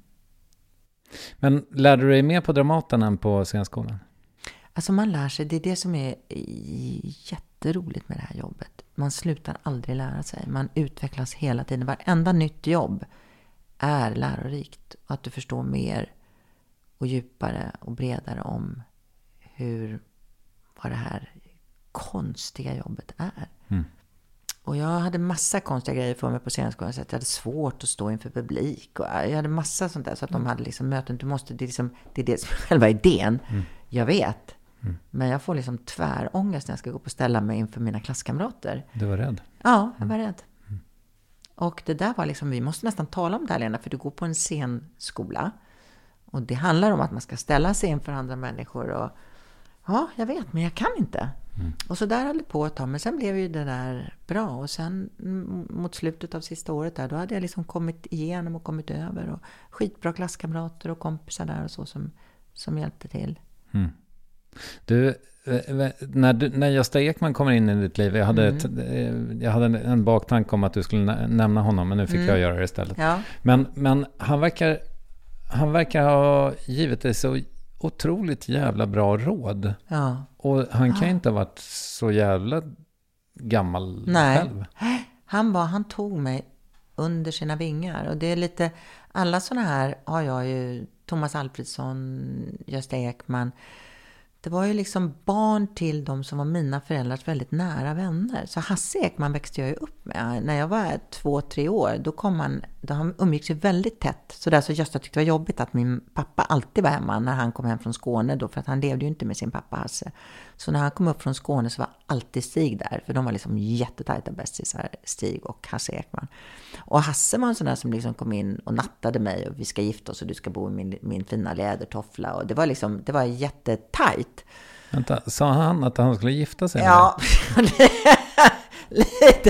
Men lärde du dig mer på Dramaten än på scenskolan? Alltså man lär sig, det är det som är jätteroligt med det här jobbet. Man slutar aldrig lära sig. Man utvecklas hela tiden. Varenda nytt jobb är lärorikt. Att du förstår mer och djupare och bredare om hur, vad det här konstiga jobbet är. Mm. Och jag hade massa konstiga grejer för mig på scenskolan. Så att jag hade svårt att stå inför publik. Och jag hade massa sånt där. Så att de hade liksom möten. Du måste, det, är liksom, det är det som är själva idén. Mm. Jag vet. Mm. Men jag får liksom tvärångest när jag ska gå på ställa mig inför mina klasskamrater. Du var rädd? Ja, jag var rädd. Mm. Och det där var liksom, vi måste nästan tala om det här, Lena. För du går på en scenskola. Och det handlar om att man ska ställa sig inför andra människor. Och ja, jag vet, men jag kan inte. Mm. Och så där höll det på ett tag. Men sen blev ju det där bra. Och sen mot slutet av sista året där, då hade jag liksom kommit igenom och kommit över. Och skitbra klasskamrater och kompisar där och så som, som hjälpte till. Mm. Du, när, du, när Gösta Ekman kommer in i ditt liv, jag hade, mm. ett, jag hade en baktanke om att du skulle nämna honom, men nu fick mm. jag göra det istället. Ja. Men, men han verkar han verkar ha givit dig så otroligt jävla bra råd. Ja. Och han kan ja. inte ha varit så jävla gammal Nej. själv. Han var, han tog mig under sina vingar. Och det är lite, alla såna här har jag ju, Thomas Alfredsson, Gösta Ekman. Det var ju liksom barn till de som var mina föräldrars väldigt nära vänner. Så Hasse Ekman växte jag ju upp med. När jag var två, tre år, då kom han, de umgicks ju väldigt tätt. Så där så Gösta tyckte det var jobbigt att min pappa alltid var hemma när han kom hem från Skåne då. För att han levde ju inte med sin pappa Hasse. Så när han kom upp från Skåne så var alltid Stig där. För de var liksom jättetajta bästisar, Stig och Hasse Ekman. Och Hasse var en sån där som liksom kom in och nattade mig. Och vi ska gifta oss och du ska bo i min, min fina lädertoffla. Och det var liksom, det var jättetajt. Vänta, sa han att han skulle gifta sig? Ja, lite.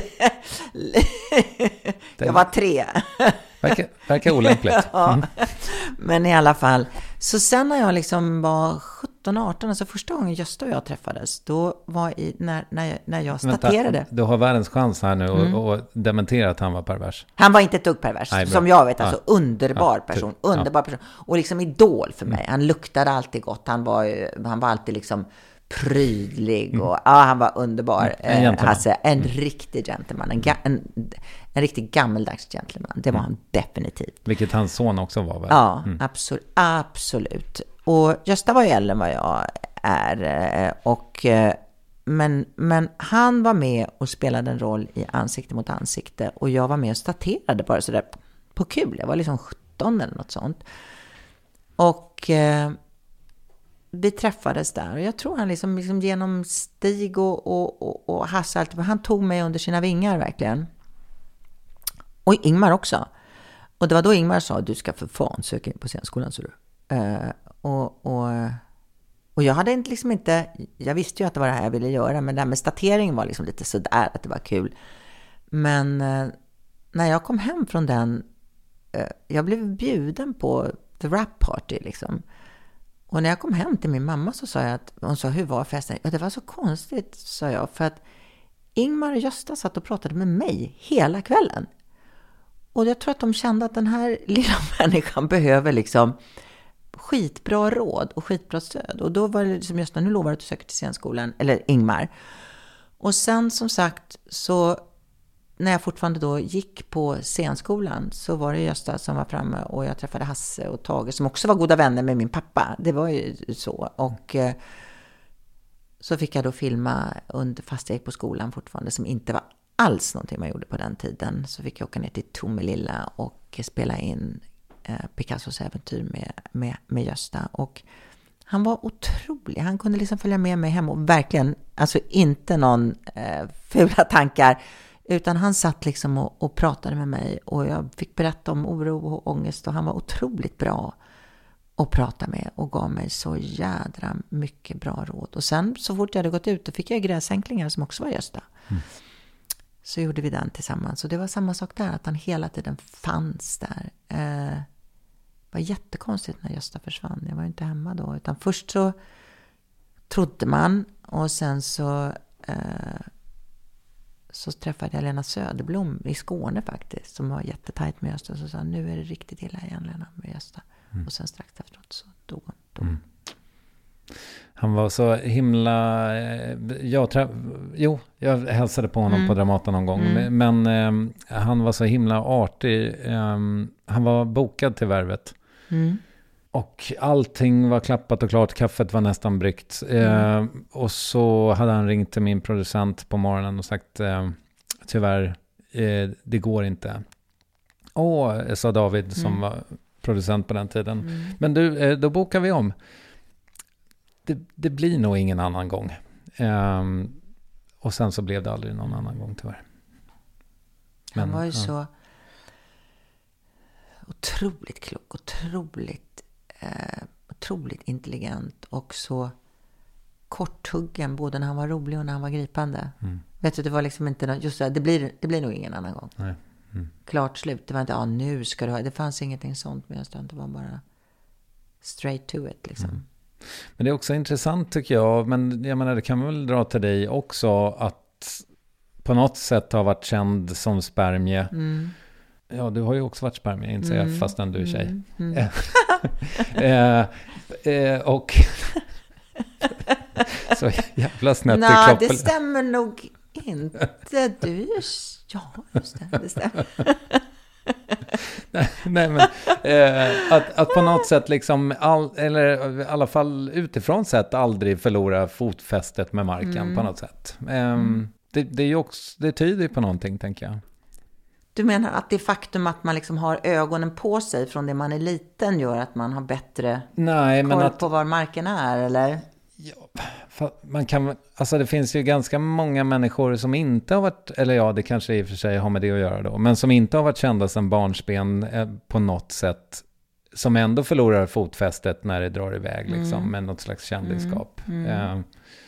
Jag var tre. Verkar, verkar olämpligt. Ja. Men i alla fall. Så sen när jag liksom var sjutton arton, alltså första gången Gösta och jag träffades, då var i, när, när, jag, när jag staterade. Vänta, du har världens chans här nu och, mm. och dementera att han var pervers. Han var inte ett dugg pervers. Nej, som jag vet, alltså ja. underbar ja, person. Underbar ja. person. Och liksom idol för mig. Han luktade alltid gott. Han var, han var alltid liksom prydlig och mm. ja, han var underbar. En eh, alltså, en mm. riktig gentleman. En, ga- en, en riktig gammeldags gentleman. Det var mm. han definitivt. Vilket hans son också var väl? Ja, mm. absolut, absolut. Och Gösta var ju äldre än vad jag är. Och, men, men han var med och spelade en roll i Ansikte mot ansikte. Och jag var med och staterade bara sådär på kul. Jag var liksom sjutton eller något sånt. Och vi träffades där och jag tror han liksom, liksom genom Stig och, och, och, och Hasse alltid, han tog mig under sina vingar verkligen. Och Ingmar också. Och det var då Ingmar sa, du ska för fan söka in på scenskolan, så du. Uh, och, och, och jag hade inte liksom inte, jag visste ju att det var det här jag ville göra, men det här med statering var liksom lite sådär, att det var kul. Men uh, när jag kom hem från den, uh, jag blev bjuden på the rap party liksom. Och när jag kom hem till min mamma så sa jag att, hon sa, hur var festen? Ja, det var så konstigt, sa jag, för att Ingmar och Gösta satt och pratade med mig hela kvällen. Och jag tror att de kände att den här lilla människan behöver liksom skitbra råd och skitbra stöd. Och då var det liksom Gösta, nu lovar att du söker till scenskolan, eller Ingmar. Och sen som sagt så, när jag fortfarande då gick på scenskolan så var det Gösta som var framme och jag träffade Hasse och Tage som också var goda vänner med min pappa. Det var ju så. Och eh, så fick jag då filma under, fast jag gick på skolan fortfarande, som inte var alls någonting man gjorde på den tiden. Så fick jag åka ner till Tomelilla och spela in eh, Picassos äventyr med, med, med Gösta. Och han var otrolig. Han kunde liksom följa med mig hem och verkligen, alltså inte någon eh, fula tankar. Utan han satt liksom och, och pratade med mig och jag fick berätta om oro och ångest och han var otroligt bra att prata med och gav mig så jädra mycket bra råd. Och sen så fort jag hade gått ut då fick jag gräsänklingar som också var Gösta. Mm. Så gjorde vi den tillsammans. Och det var samma sak där, att han hela tiden fanns där. Eh, det var jättekonstigt när Gösta försvann. Jag var inte hemma då. Utan först så trodde man och sen så... Eh, så träffade jag Lena Söderblom i Skåne faktiskt, som var jättetajt med Gösta. Så sa han, nu är det riktigt illa igen Lena med Gösta. Mm. Och sen strax efteråt så dog hon. Dog. Mm. Han var så himla... Jag träff... Jo, jag hälsade på honom mm. på Dramaten någon gång. Mm. Men eh, han var så himla artig. Eh, han var bokad till Värvet. Mm. Och allting var klappat och klart. Kaffet var nästan bryggt. Mm. Eh, och så hade han ringt till min producent på morgonen och sagt eh, tyvärr, eh, det går inte. Åh, sa David som mm. var producent på den tiden. Mm. Men du, eh, då bokar vi om. Det, det blir nog ingen annan gång. Eh, och sen så blev det aldrig någon annan gång tyvärr. Men, han var ju ja. så otroligt klok, otroligt Eh, otroligt intelligent och så korthuggen både när han var rolig och när han var gripande. Mm. Vet du, det var liksom inte just det, det blir det blir nog ingen annan gång. Nej. Mm. Klart slut. Det var inte ja nu ska du ha. Det fanns ingenting sånt med Gösta, det var bara straight to it liksom. Mm. Men det är också intressant tycker jag, men jag menar det kan väl dra till dig också att på något sätt ha varit känd som spermie. Mm. Ja, du har ju också varit spermie, inte säga mm. fastän du är tjej. Mm. Mm. eh, eh, och så jävla snett i Nej, kroppen. det stämmer nog inte. Du är ja, just det, det stämmer. nej, nej, men eh, att, att på något sätt liksom, all, eller i alla fall utifrån sett aldrig förlora fotfästet med marken mm. på något sätt. Eh, mm. det, det är ju också, det tyder ju på någonting, tänker jag. Du menar att det faktum att man liksom har ögonen på sig från det man är liten gör att man har bättre Nej, koll men att, på var marken är, eller? Ja, man kan, alltså det finns ju ganska många människor som inte har varit, eller ja, det kanske i och för sig har med det att göra då, men som inte har varit kända sedan barnsben eh, på något sätt, som ändå förlorar fotfästet när det drar iväg liksom, mm. med något slags kändisskap. Mm. Mm. Eh,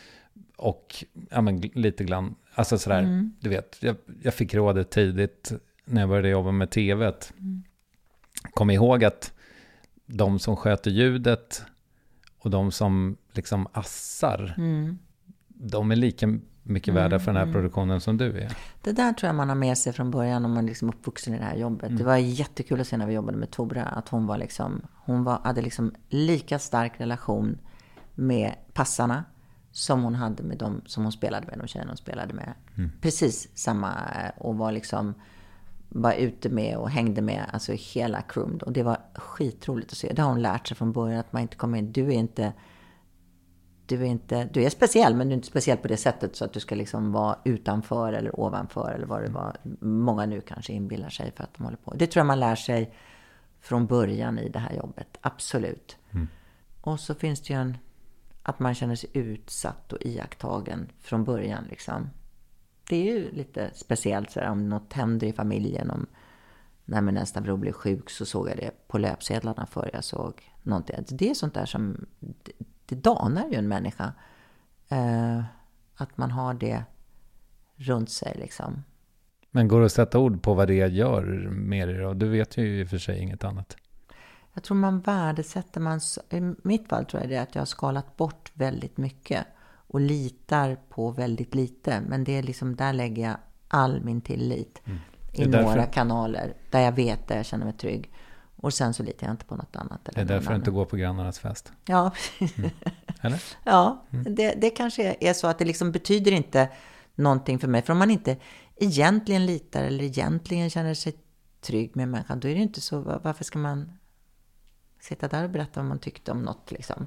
och ja, men lite grann, alltså sådär, mm. du vet, jag, jag fick rådet tidigt när jag började jobba med tv. Mm. Kom ihåg att de som sköter ljudet och de som liksom assar, mm. de är lika mycket mm. värda för den här mm. produktionen som du är. Det där tror jag man har med sig från början om man liksom uppvuxen i det här jobbet. Mm. Det var jättekul att se när vi jobbade med Tora att hon var liksom, hon var, hade liksom lika stark relation med passarna som hon hade med dem som hon spelade med, de tjejerna hon spelade med. Mm. Precis samma, och var liksom var ute med och hängde med, alltså hela crew. Och det var skitroligt att se. Det har hon lärt sig från början, att man inte kommer in. Du är inte, du är inte, du är speciell, men du är inte speciell på det sättet så att du ska liksom vara utanför eller ovanför eller vad det var. Många nu kanske inbillar sig för att de håller på. Det tror jag man lär sig från början i det här jobbet. Absolut. Mm. Och så finns det ju en, att man känner sig utsatt och iakttagen från början liksom. Det är ju lite speciellt så här, om något händer i familjen, om när min nästa bror blev sjuk så såg jag det på löpsedlarna för jag såg någonting. Det är sånt där som, det, det danar ju en människa. Eh, att man har det runt sig liksom. Men går det att sätta ord på vad det gör med det då? Du vet ju i och för sig inget annat. Jag tror man värdesätter, man, i mitt fall tror jag det är att jag har skalat bort väldigt mycket. Och litar på väldigt lite. Men det är liksom, där lägger jag all min tillit. Mm. I därför, några kanaler. Där jag vet, där jag känner mig trygg. Och sen så litar jag inte på något annat. Eller det är därför du inte går på grannarnas fest. Ja. Mm. Eller? Ja, mm. det, det kanske är så att det liksom betyder inte någonting för mig. För om man inte egentligen litar eller egentligen känner sig trygg med människan. Då är det inte så, varför ska man sitta där och berätta vad man tyckte om något liksom.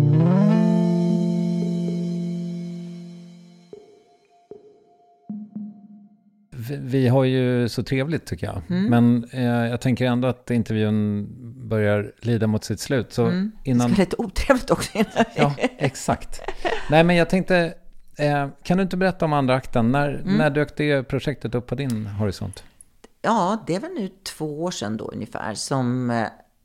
Vi har ju så trevligt tycker jag. Mm. Men eh, jag tänker ändå att intervjun börjar lida mot sitt slut. Så mm. innan... Det ska lite otrevligt också. Ja, exakt. Nej, men jag tänkte, eh, kan du inte berätta om andra akten? När, mm. när dök det projektet upp på din horisont? Ja, det var nu två år sedan då ungefär som eh,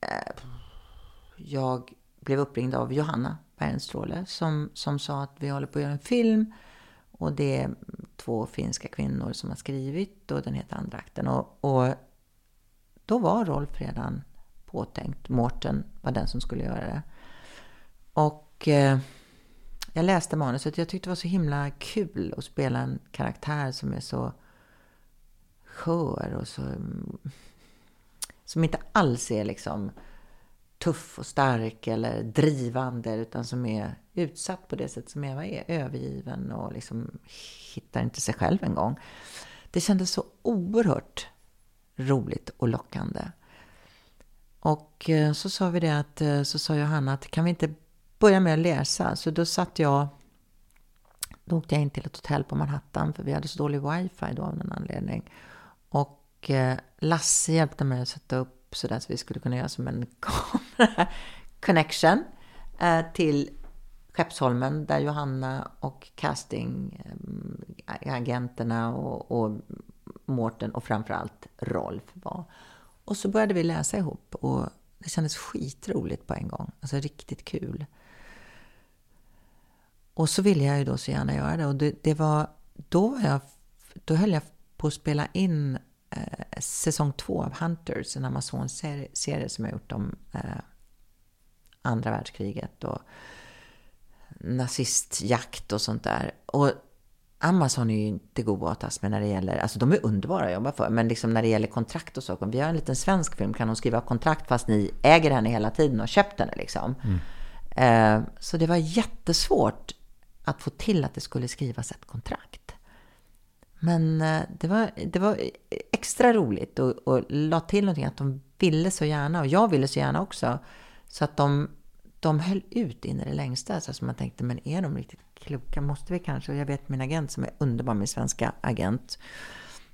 jag blev uppringd av Johanna Bergenstråle som, som sa att vi håller på att göra en film. Och det är två finska kvinnor som har skrivit och den heter Andra akten. Och, och då var Rolf redan påtänkt. Mårten var den som skulle göra det. Och eh, jag läste manuset. Jag tyckte det var så himla kul att spela en karaktär som är så skör och så, som inte alls är liksom tuff och stark eller drivande, utan som är utsatt på det sätt som Eva är, övergiven och liksom hittar inte sig själv en gång. Det kändes så oerhört roligt och lockande. Och så sa vi det att, så sa Johanna att kan vi inte börja med att läsa? Så då satt jag, då åkte jag in till ett hotell på Manhattan för vi hade så dålig wifi då av någon anledning. Och Lasse hjälpte mig att sätta upp så där så vi skulle kunna göra som en kamera connection eh, till Skeppsholmen där Johanna och castingagenterna och, och Mårten och framförallt Rolf var. Och så började vi läsa ihop och det kändes skitroligt på en gång. Alltså riktigt kul. Och så ville jag ju då så gärna göra det. Och det, det var, då var jag, då höll jag på att spela in Eh, säsong två av Hunters, en Amazon-serie serie som jag gjort om eh, andra världskriget och nazistjakt och sånt där. Och Amazon är ju inte god att tas med när det gäller, alltså de är underbara att jobba för, men liksom när det gäller kontrakt och så, om vi har en liten svensk film kan de skriva kontrakt fast ni äger henne hela tiden och köpt henne liksom. Mm. Eh, så det var jättesvårt att få till att det skulle skrivas ett kontrakt. Men det var, det var extra roligt och, och la till någonting att de ville så gärna och jag ville så gärna också. Så att de, de höll ut in i det längsta. Så man tänkte, men är de riktigt kloka? Måste vi kanske? Och jag vet min agent som är underbar, min svenska agent.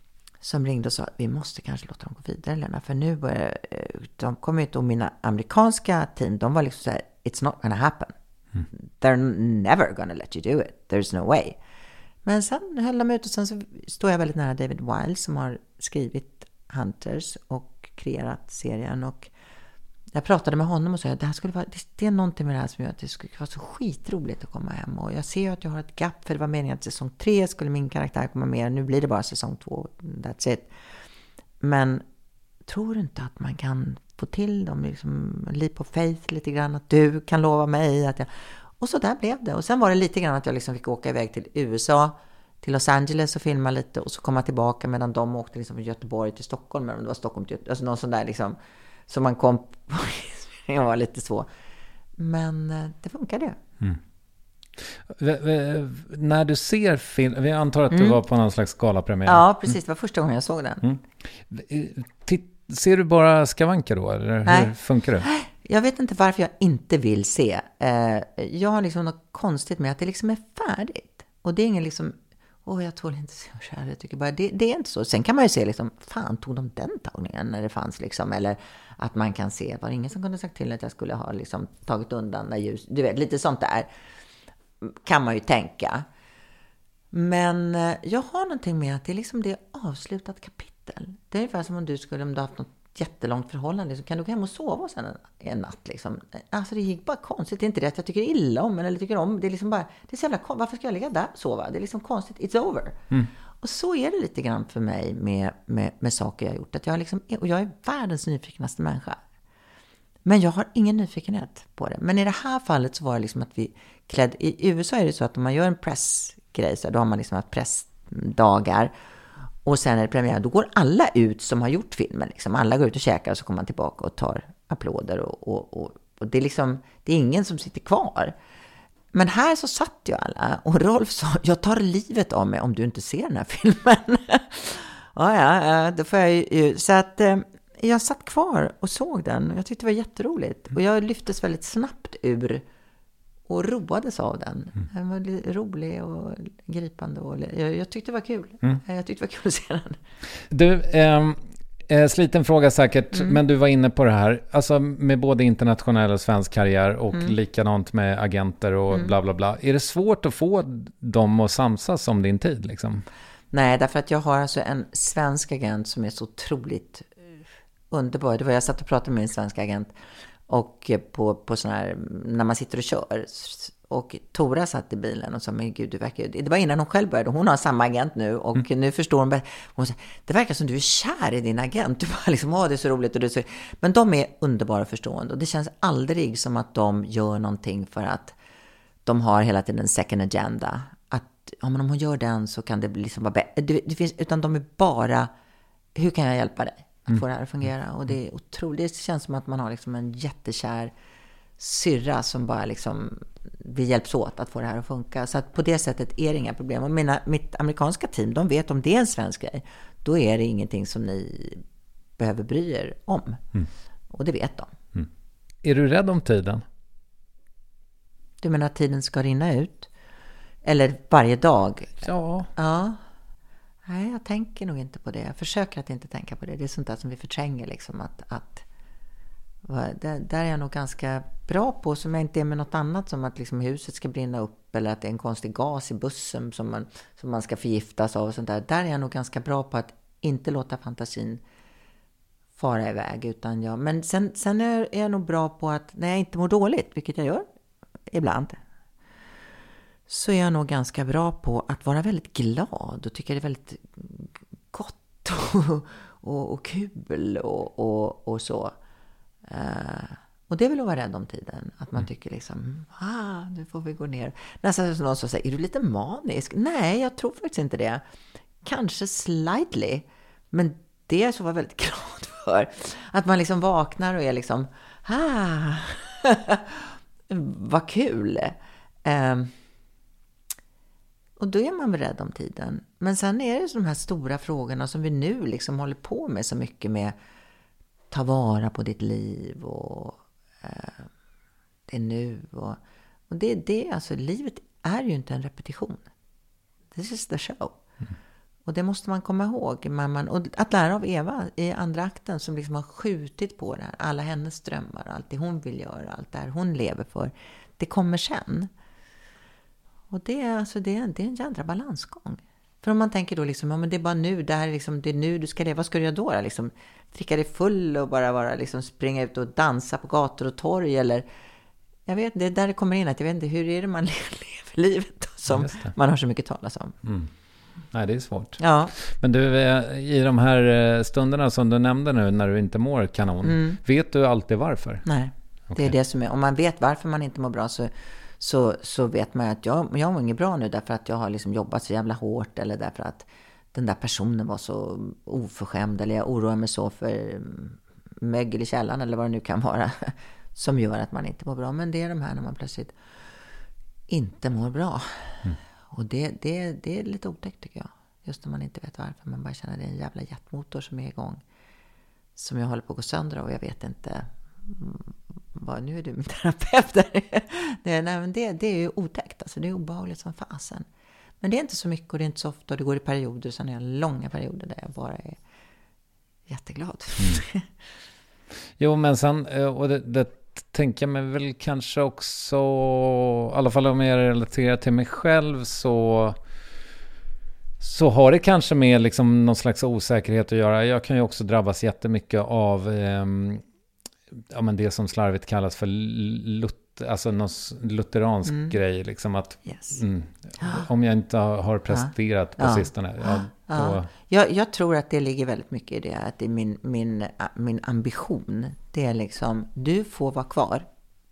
som ringde och sa vi måste kanske låta dem gå vidare, Lena, för nu börjar, de kommer inte, och mina amerikanska team, de var liksom så här, it's not gonna happen. Mm. They're never gonna let you do it. There's no way. Men sen höll de ut och sen så står jag väldigt nära David Wild som har skrivit Hunters och kreerat serien, och jag pratade med honom och sa att det här skulle vara, det är någonting med det här som gör att det skulle vara så skitroligt att komma hem, och jag ser ju att jag har ett gap, för det var meningen att säsong tre skulle min karaktär komma med, nu blir det bara säsong två, that's it. Men tror du inte att man kan få till dem liksom, leap of faith lite grann, att du kan lova mig att jag... Och så där blev det. Och sen var det lite grann att jag liksom fick åka iväg till U S A, till Los Angeles och filma lite, och så komma tillbaka medan de åkte liksom från Göteborg till Stockholm, men det var Stockholm till Göteborg, alltså någon sån där liksom, så man kom det var lite så. Men det funkade. Mm. V- v- när du ser film, vi antar att du mm. var på någon slags galapremiär. Ja, precis. Det var första gången jag såg den. Mm. Titt- ser du bara skavanker då? Eller Nej. hur funkar det? Jag vet inte varför jag inte vill se. Jag har liksom något konstigt med att det liksom är färdigt. Och det är ingen liksom, åh oh, jag tål inte se så här. Jag tycker bara, det, det är inte så. Sen kan man ju se liksom, fan tog de den tagningen när det fanns liksom, eller att man kan se, var det ingen som kunde sagt till att jag skulle ha liksom tagit undan när ljus, du vet, lite sånt där kan man ju tänka. Men jag har någonting med att det är liksom det avslutat kapitel. Det är ungefär som om du skulle, om du har haft något jättelångt förhållande, så kan du gå hem och sova sen en, en natt liksom. Alltså det gick bara konstigt. Det är inte det att jag tycker illa om eller tycker om. Det är liksom bara, det är så jävla konstigt. Varför ska jag ligga där och sova? Det är liksom konstigt. It's over. Mm. Och så är det lite grann för mig med, med, med saker jag har gjort. Att jag, liksom, och jag är världens nyfiknaste människa. Men jag har ingen nyfikenhet på det. Men i det här fallet så var det liksom att vi klädde... I U S A är det så att om man gör en pressgrej så då har man liksom haft pressdagar. Och sen är det premiär, då går alla ut som har gjort filmen. Liksom. Alla går ut och käkar och så kommer man tillbaka och tar applåder. Och, och, och, och det är liksom, det är ingen som sitter kvar. Men här så satt ju alla. Och Rolf sa, jag tar livet av mig om du inte ser den här filmen. ja, ja, då får jag ju... Så att eh, jag satt kvar och såg den. Jag tyckte det var jätteroligt. Och jag lyftes väldigt snabbt ur... och roades av den. Mm. Den var rolig och gripande. Och jag, jag tyckte det var kul. Mm. Jag tyckte det var kul att se den. Du, eh, sliten fråga säkert, mm. men du var inne på det här. Alltså med både internationell och svensk karriär och mm. likadant med agenter och mm. bla bla bla. Är det svårt att få dem att samsas om din tid liksom? Nej, därför att jag har alltså en svensk agent som är så otroligt underbar. Det var jag satt och pratade med en svensk agent. Och på, på sån här, när man sitter och kör. Och Tora satt i bilen och sa, men gud, du verkar... Det var innan hon själv började. Hon har samma agent nu. Och mm. nu förstår hon... Hon sa, det verkar som du är kär i din agent. Du bara liksom, åh, det är så roligt. Och det är så... Men de är underbara förstående. Och det känns aldrig som att de gör någonting för att de har hela tiden en second agenda. Att ja, men om hon gör den så kan det bli liksom bara... Det, det finns, utan de är bara, hur kan jag hjälpa dig? Att få det här att fungera. Och det är otroligt. Det känns som att man har liksom en jättekär syrra som bara liksom vi hjälps åt att få det här att funka. Så att på det sättet är det inga problem. Och mina, mitt amerikanska team, de vet om det är en svensk grej. Då är det ingenting som ni behöver bry er om. Mm. Och det vet de. Mm. Är du rädd om tiden? Du menar att tiden ska rinna ut? Eller varje dag? Ja. Ja. Nej, jag tänker nog inte på det. Jag försöker att inte tänka på det. Det är sånt där som vi förtränger liksom. Att, att, där, där är jag nog ganska bra på, som jag inte är med något annat, som att liksom huset ska brinna upp eller att det är en konstig gas i bussen som man, som man ska förgiftas av och sånt där. Där är jag nog ganska bra på att inte låta fantasin fara iväg. Utan jag, men sen, sen är jag nog bra på att när jag inte mår dåligt, vilket jag gör ibland, så är jag nog ganska bra på att vara väldigt glad och tycker det är väldigt gott och, och, och kul och, och, och så. Uh, och det är väl att vara rädd om tiden. Att man mm. tycker liksom, ah, nu får vi gå ner. Nästan som någon som säger, är du lite manisk? Nej, jag tror faktiskt inte det. Kanske slightly. Men det är så var väldigt glad för. Att man liksom vaknar och är liksom, ah, vad kul. Um, Och då är man rädd om tiden. Men sen är det de här stora frågorna som vi nu liksom håller på med så mycket med. Ta vara på ditt liv och eh, det är nu. Och, och det, det, alltså livet är ju inte en repetition. This is the show. Mm. Och det måste man komma ihåg. Man, man, och att lära av Eva i andra akten som liksom har skjutit på det här. Alla hennes drömmar, allt det hon vill göra, allt det här hon lever för. Det kommer sen. Och det är, alltså, det är, det är en jädra balansgång. För om man tänker då liksom, ja, men det är bara nu, det här är, liksom, det är nu du ska leva. Vad ska du göra då? Liksom, dricka dig full och bara vara, liksom, springa ut och dansa på gator och torg? Eller, jag vet, det är där det kommer in att jag vet inte, hur är det man lever livet då, som man har så mycket talas om. Mm. Nej, det är svårt. Ja. Men du, i de här stunderna som du nämnde nu när du inte mår kanon, mm. vet du alltid varför? Nej, okay. Det är det som är. Om man vet varför man inte mår bra så, så, så vet man att jag, jag mår inget bra nu därför att jag har liksom jobbat så jävla hårt eller därför att den där personen var så oförskämd eller jag oroar mig så för mögel i källan eller vad det nu kan vara som gör att man inte mår bra. Men det är de här när man plötsligt inte mår bra. Mm. Och det, det, det är lite otäckt tycker jag. Just när man inte vet varför. Man bara känner att det är en jävla jetmotor som är igång. Som jag håller på att gå sönder och jag vet inte. Vad, nu är du min terapeut där. det, nej, men det, det är ju otäckt. Alltså, det är obehagligt som fasen. Men det är inte så mycket och det är inte så ofta. Och det går i perioder. Sen är det långa perioder där jag bara är jätteglad. Mm. Jo men sen. Och det, det tänker jag mig väl kanske också, i alla fall om jag relaterar till mig själv så så har det kanske med liksom någon slags osäkerhet att göra. Jag kan ju också drabbas jättemycket av eh, ja, men det som slarvigt kallas för lut, alltså någon lutheransk mm. grej liksom att yes. mm, om jag inte har presterat ja. på ja. sistone ja, ja. Då... jag, jag tror att det ligger väldigt mycket i det att det är min, min, min ambition det är liksom, du får vara kvar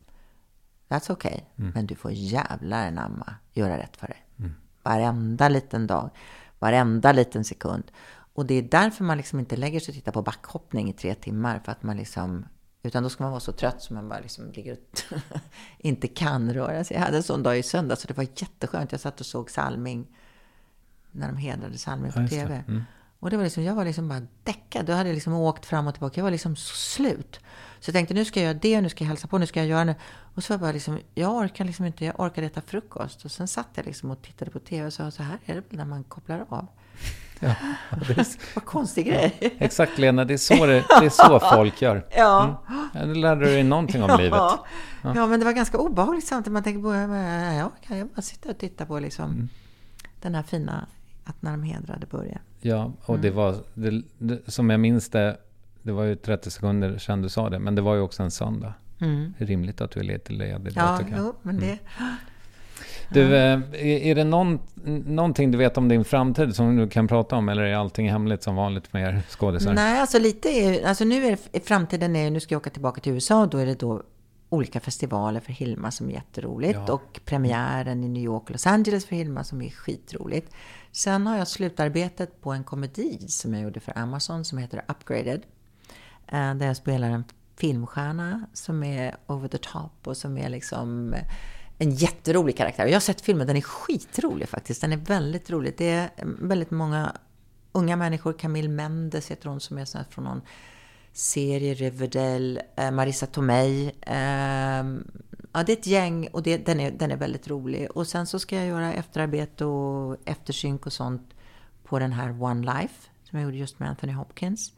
that's okay, mm. men du får jävlar enamma göra rätt för dig mm. varenda liten dag, varenda liten sekund och det är därför man liksom inte lägger sig och tittar på backhoppning i tre timmar för att man liksom utan då ska man vara så trött som man bara liksom ligger och inte kan röra sig. Jag hade en sån dag i söndag så det var jätteskönt. Jag satt och såg Salming när de hedrade Salming på tv. Mm. Och det var liksom, jag var liksom bara däckad. Då hade jag liksom åkt fram och tillbaka. Jag var liksom så slut. Så jag tänkte, nu ska jag göra det, nu ska jag hälsa på, nu ska jag göra det. Och så var jag bara liksom, jag orkar liksom inte, jag orkar äta frukost. Och sen satt jag liksom och tittade på tv och sa, så här är det när man kopplar av. Ja, det är... Vad konstig grej. Exakt Lena, det är så, det, det är så folk gör. Ja. Mm. Nu lärde du dig någonting om ja. livet. Ja. ja, men det var ganska obehagligt samtidigt. Man tänker på, ja, kan jag bara sitta och titta på liksom mm. den här fina, att när de hedrade börjar. Ja, och mm. det var, det, det, som jag minns det, det var ju trettio sekunder sedan du sa det, men det var ju också en söndag. Mm. Det är rimligt att du är lite ledig. Ja, tycker jag. Jo, men det... Mm. Du, är det någon, någonting du vet om din framtid som du kan prata om eller är allting hemligt som vanligt med er skådespelare? Nej, alltså lite är, alltså nu är det, framtiden är, nu ska jag åka tillbaka till U S A och då är det då olika festivaler för Hilma som är jätteroligt ja. och premiären i New York och Los Angeles för Hilma som är skitroligt. Sen har jag slutarbetet på en komedi som jag gjorde för Amazon som heter Upgraded där jag spelar en filmstjärna som är over the top och som är liksom en jätterolig karaktär. Jag har sett filmen, den är skitrolig faktiskt. Den är väldigt rolig. Det är väldigt många unga människor. Camille Mendes heter hon som är sån här från någon serie, Riverdale. Eh, Marissa Tomei. Eh, ja, det är ett gäng och det, den, är, den är väldigt rolig. Och sen så ska jag göra efterarbete och eftersynk och sånt på den här One Life som jag gjorde just med Anthony Hopkins.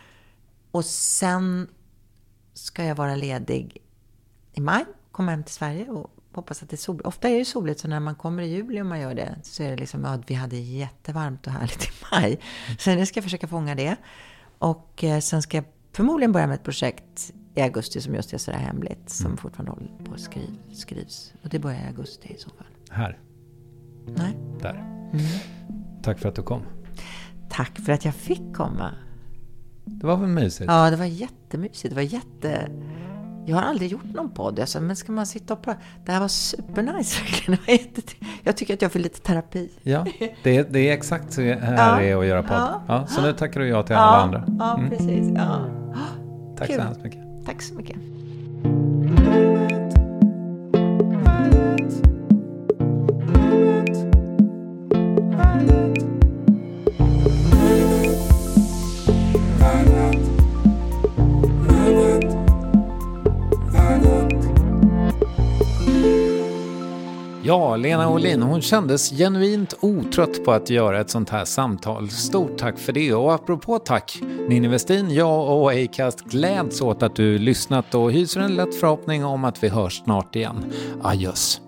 Och sen ska jag vara ledig i maj. Komma hem till Sverige och hoppas att det är soligt. Ofta är det soligt så när man kommer i juli och man gör det så är det liksom att ja, vi hade jättevarmt och härligt i maj. Så nu ska jag försöka fånga det. Och eh, sen ska jag förmodligen börja med ett projekt i augusti som just är sådär hemligt. Som mm. fortfarande håller på att skriv, skrivs. Och det börjar i augusti i så fall. Här? Nej. Där. Mm. Tack för att du kom. Tack för att jag fick komma. Det var väl mysigt? Ja, det var jättemysigt. Det var jätte... Jag har aldrig gjort någon podd. Jag sa, men ska man sitta och prata? Det här var supernice verkligen. Jag tycker att jag får lite terapi. Ja, det är, det är exakt så här ja. är att göra podd. Ja. Ja, så nu tackar du ja till ja. alla andra. Ja, mm. precis. Ja. Tack Kul. så hemskt mycket. Tack så mycket. Ja, Lena Olin, hon kändes genuint otrött på att göra ett sånt här samtal. Stort tack för det. Och apropå tack, Ninni Westin, jag och Acast gläds åt att du lyssnat och hyser en lätt förhoppning om att vi hörs snart igen. Adjöss.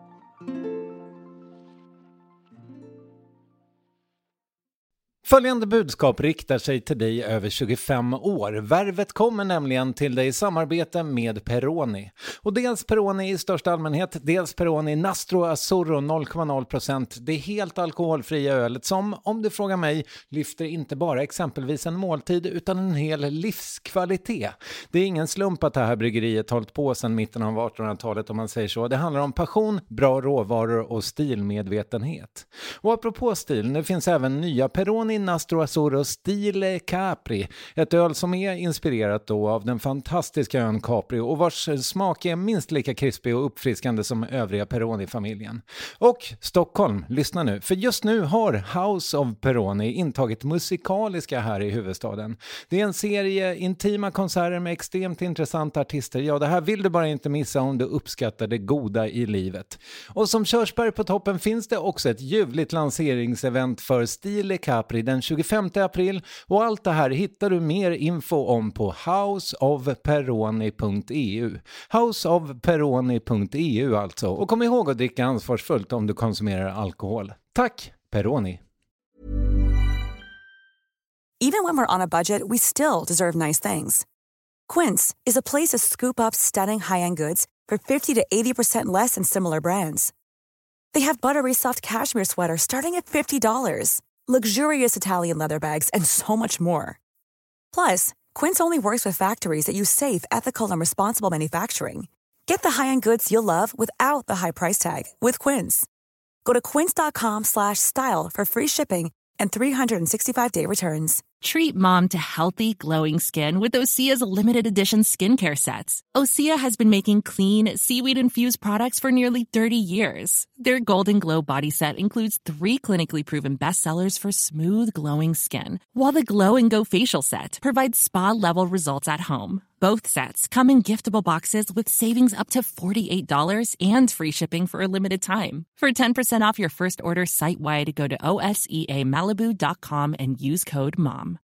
Följande budskap riktar sig till dig över tjugofem år. Värvet kommer nämligen till dig i samarbete med Peroni. Och dels Peroni i största allmänhet, dels Peroni Nastro Azzurro noll komma noll procent. Det är helt alkoholfria ölet som, om du frågar mig, lyfter inte bara exempelvis en måltid utan en hel livskvalitet. Det är ingen slump att det här bryggeriet hållit på sedan mitten av artonhundratalet om man säger så. Det handlar om passion, bra råvaror och stilmedvetenhet. Och apropå stil, det finns även nya Peroni Nastro Azzurro Stile Capri, ett öl som är inspirerat då av den fantastiska ön Capri och vars smak är minst lika krispig och uppfriskande som övriga Peroni-familjen. Och Stockholm, lyssna nu, för just nu har House of Peroni intagit musikaliska här i huvudstaden. Det är en serie intima konserter med extremt intressanta artister. Ja, det här vill du bara inte missa om du uppskattar det goda i livet. Och som körsbär på toppen finns det också ett ljuvligt lanseringsevent för Stile Capri den tjugofemte april, och allt det här hittar du mer info om på house of peroni punkt e u. house of peroni punkt e u alltså. Och kom ihåg att dricka ansvarsfullt om du konsumerar alkohol. Tack, Peroni! Even when we're on a budget, we still deserve nice things. Quince is a place to scoop up stunning high-end goods for fifty to eighty percent less than similar brands. They have buttery soft cashmere sweaters starting at fifty dollars. Luxurious Italian leather bags, and so much more. Plus, Quince only works with factories that use safe, ethical, and responsible manufacturing. Get the high-end goods you'll love without the high price tag with Quince. Go to quince.com slash style for free shipping and three sixty-five day returns. Treat mom to healthy, glowing skin with Osea's limited edition skincare sets. Osea has been making clean, seaweed-infused products for nearly thirty years. Their Golden Glow body set includes three clinically proven bestsellers for smooth, glowing skin, while the Glow and Go facial set provides spa-level results at home. Both sets come in giftable boxes with savings up to forty-eight dollars and free shipping for a limited time. For ten percent off your first order site-wide, go to O S E A Malibu dot com and use code MOM.